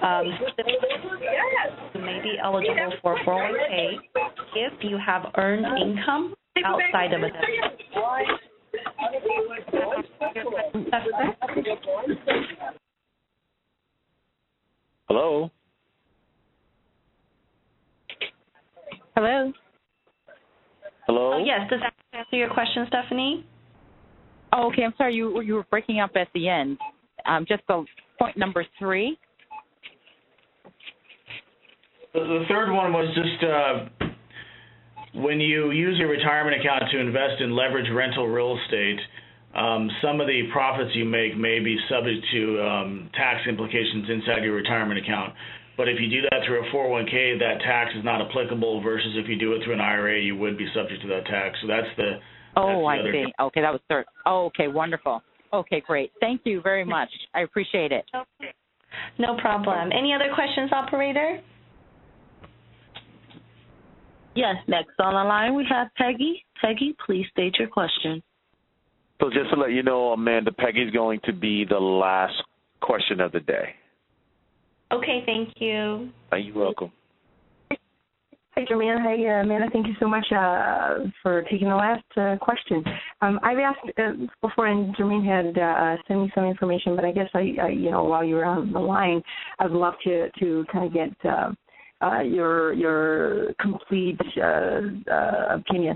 You may be eligible for 401k if you have earned income outside of a debt. Hello? Hello? Hello? Oh, yes. Does that answer your question, Stephanie? Oh, okay. I'm sorry. You were breaking up at the end. Just the point number 3. The third one was just when you use your retirement account to invest in leveraged rental real estate, some of the profits you make may be subject to tax implications inside your retirement account. But if you do that through a 401k, that tax is not applicable, versus if you do it through an IRA, you would be subject to that tax. So that's the I see. Okay, that was third. Oh, okay, wonderful. Okay, great. Thank you very much. I appreciate it. Okay. No problem. Any other questions, operator? Yes, next on the line we have Peggy. Peggy, please state your question. So just to let you know, Amanda, Peggy's going to be the last question of the day. Okay, thank you. You're welcome. Hi, Jermaine. Hi, Amanda. Thank you so much for taking the last question. I've asked before, and Jermaine had sent me some information, but I guess while you were on the line, I'd love to kind of get your complete opinion.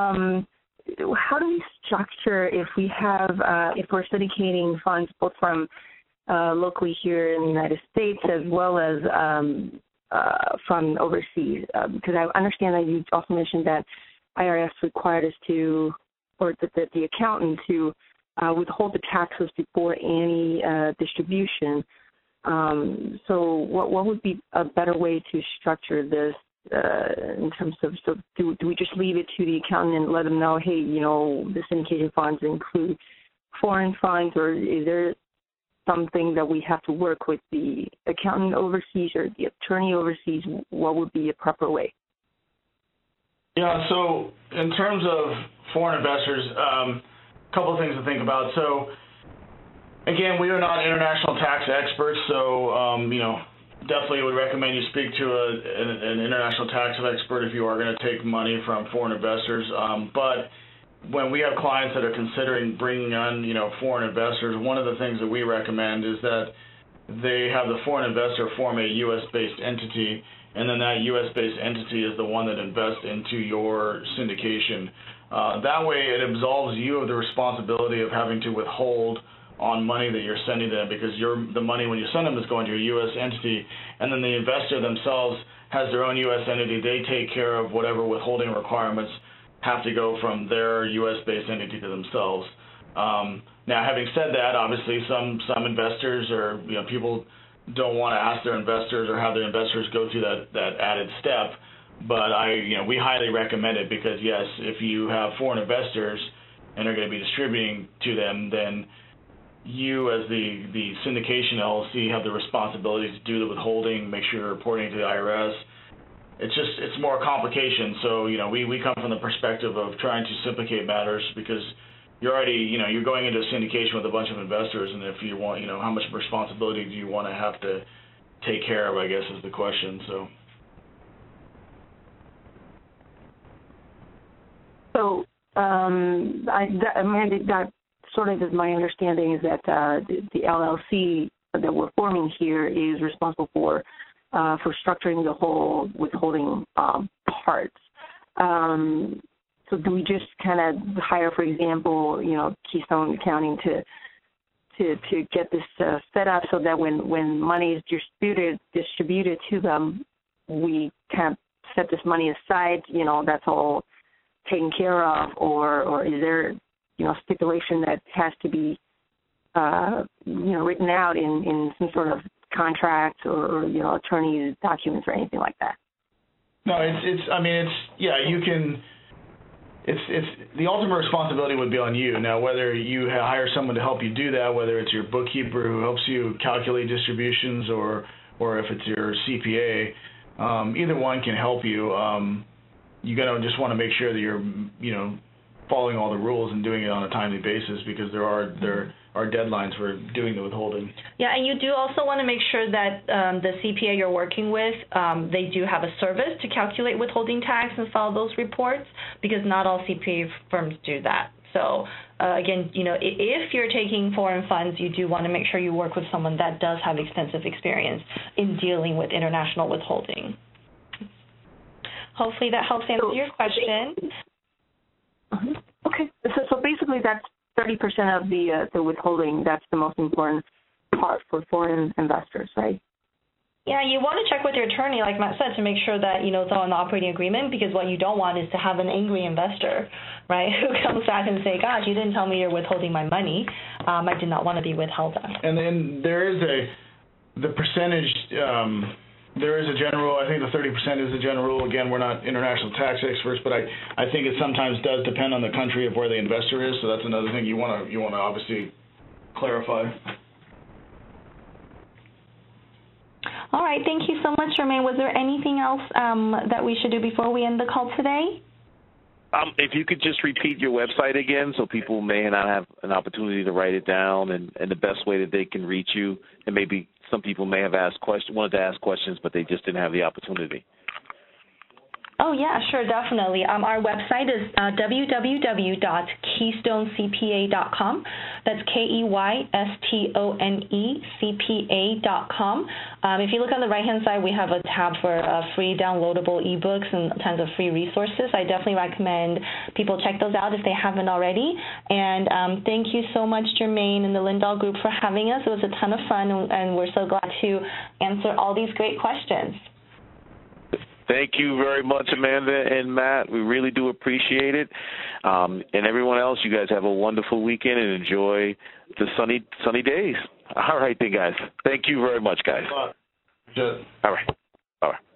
How do we structure if we're syndicating funds both from locally here in the United States as well as from overseas? Because I understand that you also mentioned that IRS required us to, or the accountant to withhold the taxes before any distribution. So what would be a better way to structure this in terms of, so do we just leave it to the accountant and let them know, hey, the syndicated funds include foreign funds, or is there something that we have to work with the accountant overseas or the attorney overseas? What would be a proper way? Yeah, so in terms of foreign investors, a couple of things to think about. So again, we are not international tax experts, so definitely would recommend you speak to an international tax expert if you are going to take money from foreign investors. But when we have clients that are considering bringing on, foreign investors, one of the things that we recommend is that they have the foreign investor form a U.S.-based entity, and then that U.S.-based entity is the one that invests into your syndication. That way it absolves you of the responsibility of having to withhold on money that you're sending them, because the money when you send them is going to a U.S. entity, and then the investor themselves has their own U.S. entity. They take care of whatever withholding requirements have to go from their U.S.-based entity to themselves. Now, having said that, obviously some investors or people don't want to ask their investors or have their investors go through that added step, but we highly recommend it, because yes, if you have foreign investors and are going to be distributing to them, then you as the syndication LLC have the responsibility to do the withholding, make sure you're reporting to the IRS. It's more complication. So we come from the perspective of trying to simplify matters, because you're already you're going into a syndication with a bunch of investors, and if you want how much responsibility do you want to have to take care of, I guess is the question. So that sort of is my understanding, is that the LLC that we're forming here is responsible for structuring the whole withholding parts. So do we just kind of hire, for example, Keystone Accounting to get this set up so that when money is distributed to them, we kind of set this money aside, that's all taken care of, or is there stipulation that has to be written out in some sort of contract or attorney documents or anything like that? No, it's the ultimate responsibility would be on you. Now, whether you hire someone to help you do that, whether it's your bookkeeper who helps you calculate distributions, or if it's your CPA, either one can help you. You just want to make sure that you're following all the rules and doing it on a timely basis, because there are deadlines for doing the withholding. Yeah, and you do also want to make sure that the CPA you're working with, they do have a service to calculate withholding tax and file those reports, because not all CPA firms do that. So again, if you're taking foreign funds, you do want to make sure you work with someone that does have extensive experience in dealing with international withholding. Hopefully that helps answer your question. Okay, so basically that's 30% of the withholding. That's the most important part for foreign investors, right? Yeah, you want to check with your attorney, like Matt said, to make sure that it's all in the operating agreement, because what you don't want is to have an angry investor, right, who comes back and say, gosh, you didn't tell me you're withholding my money. I did not want to be withheld on. And then there is the percentage. There is a general, I think the 30% is a general rule. Again, we're not international tax experts, but I think it sometimes does depend on the country of where the investor is, so that's another thing you want to obviously clarify. All right. right. Thank you so much, Jermaine. Was there anything else that we should do before we end the call today? If you could just repeat your website again so people may not have an opportunity to write it down, and the best way that they can reach you, and maybe some people may have wanted to ask questions, but they just didn't have the opportunity. Oh, yeah, sure, definitely. Our website is www.keystonecpa.com. That's KEYSTONECPA.com. If you look on the right-hand side, we have a tab for free downloadable ebooks and tons of free resources. I definitely recommend people check those out if they haven't already. And thank you so much, Jermaine and the Lindahl Group, for having us. It was a ton of fun, and we're so glad to answer all these great questions. Thank you very much, Amanda and Matt. We really do appreciate it. And everyone else, you guys have a wonderful weekend and enjoy the sunny days. All right, then, guys. Thank you very much, guys. Good. All right. All right.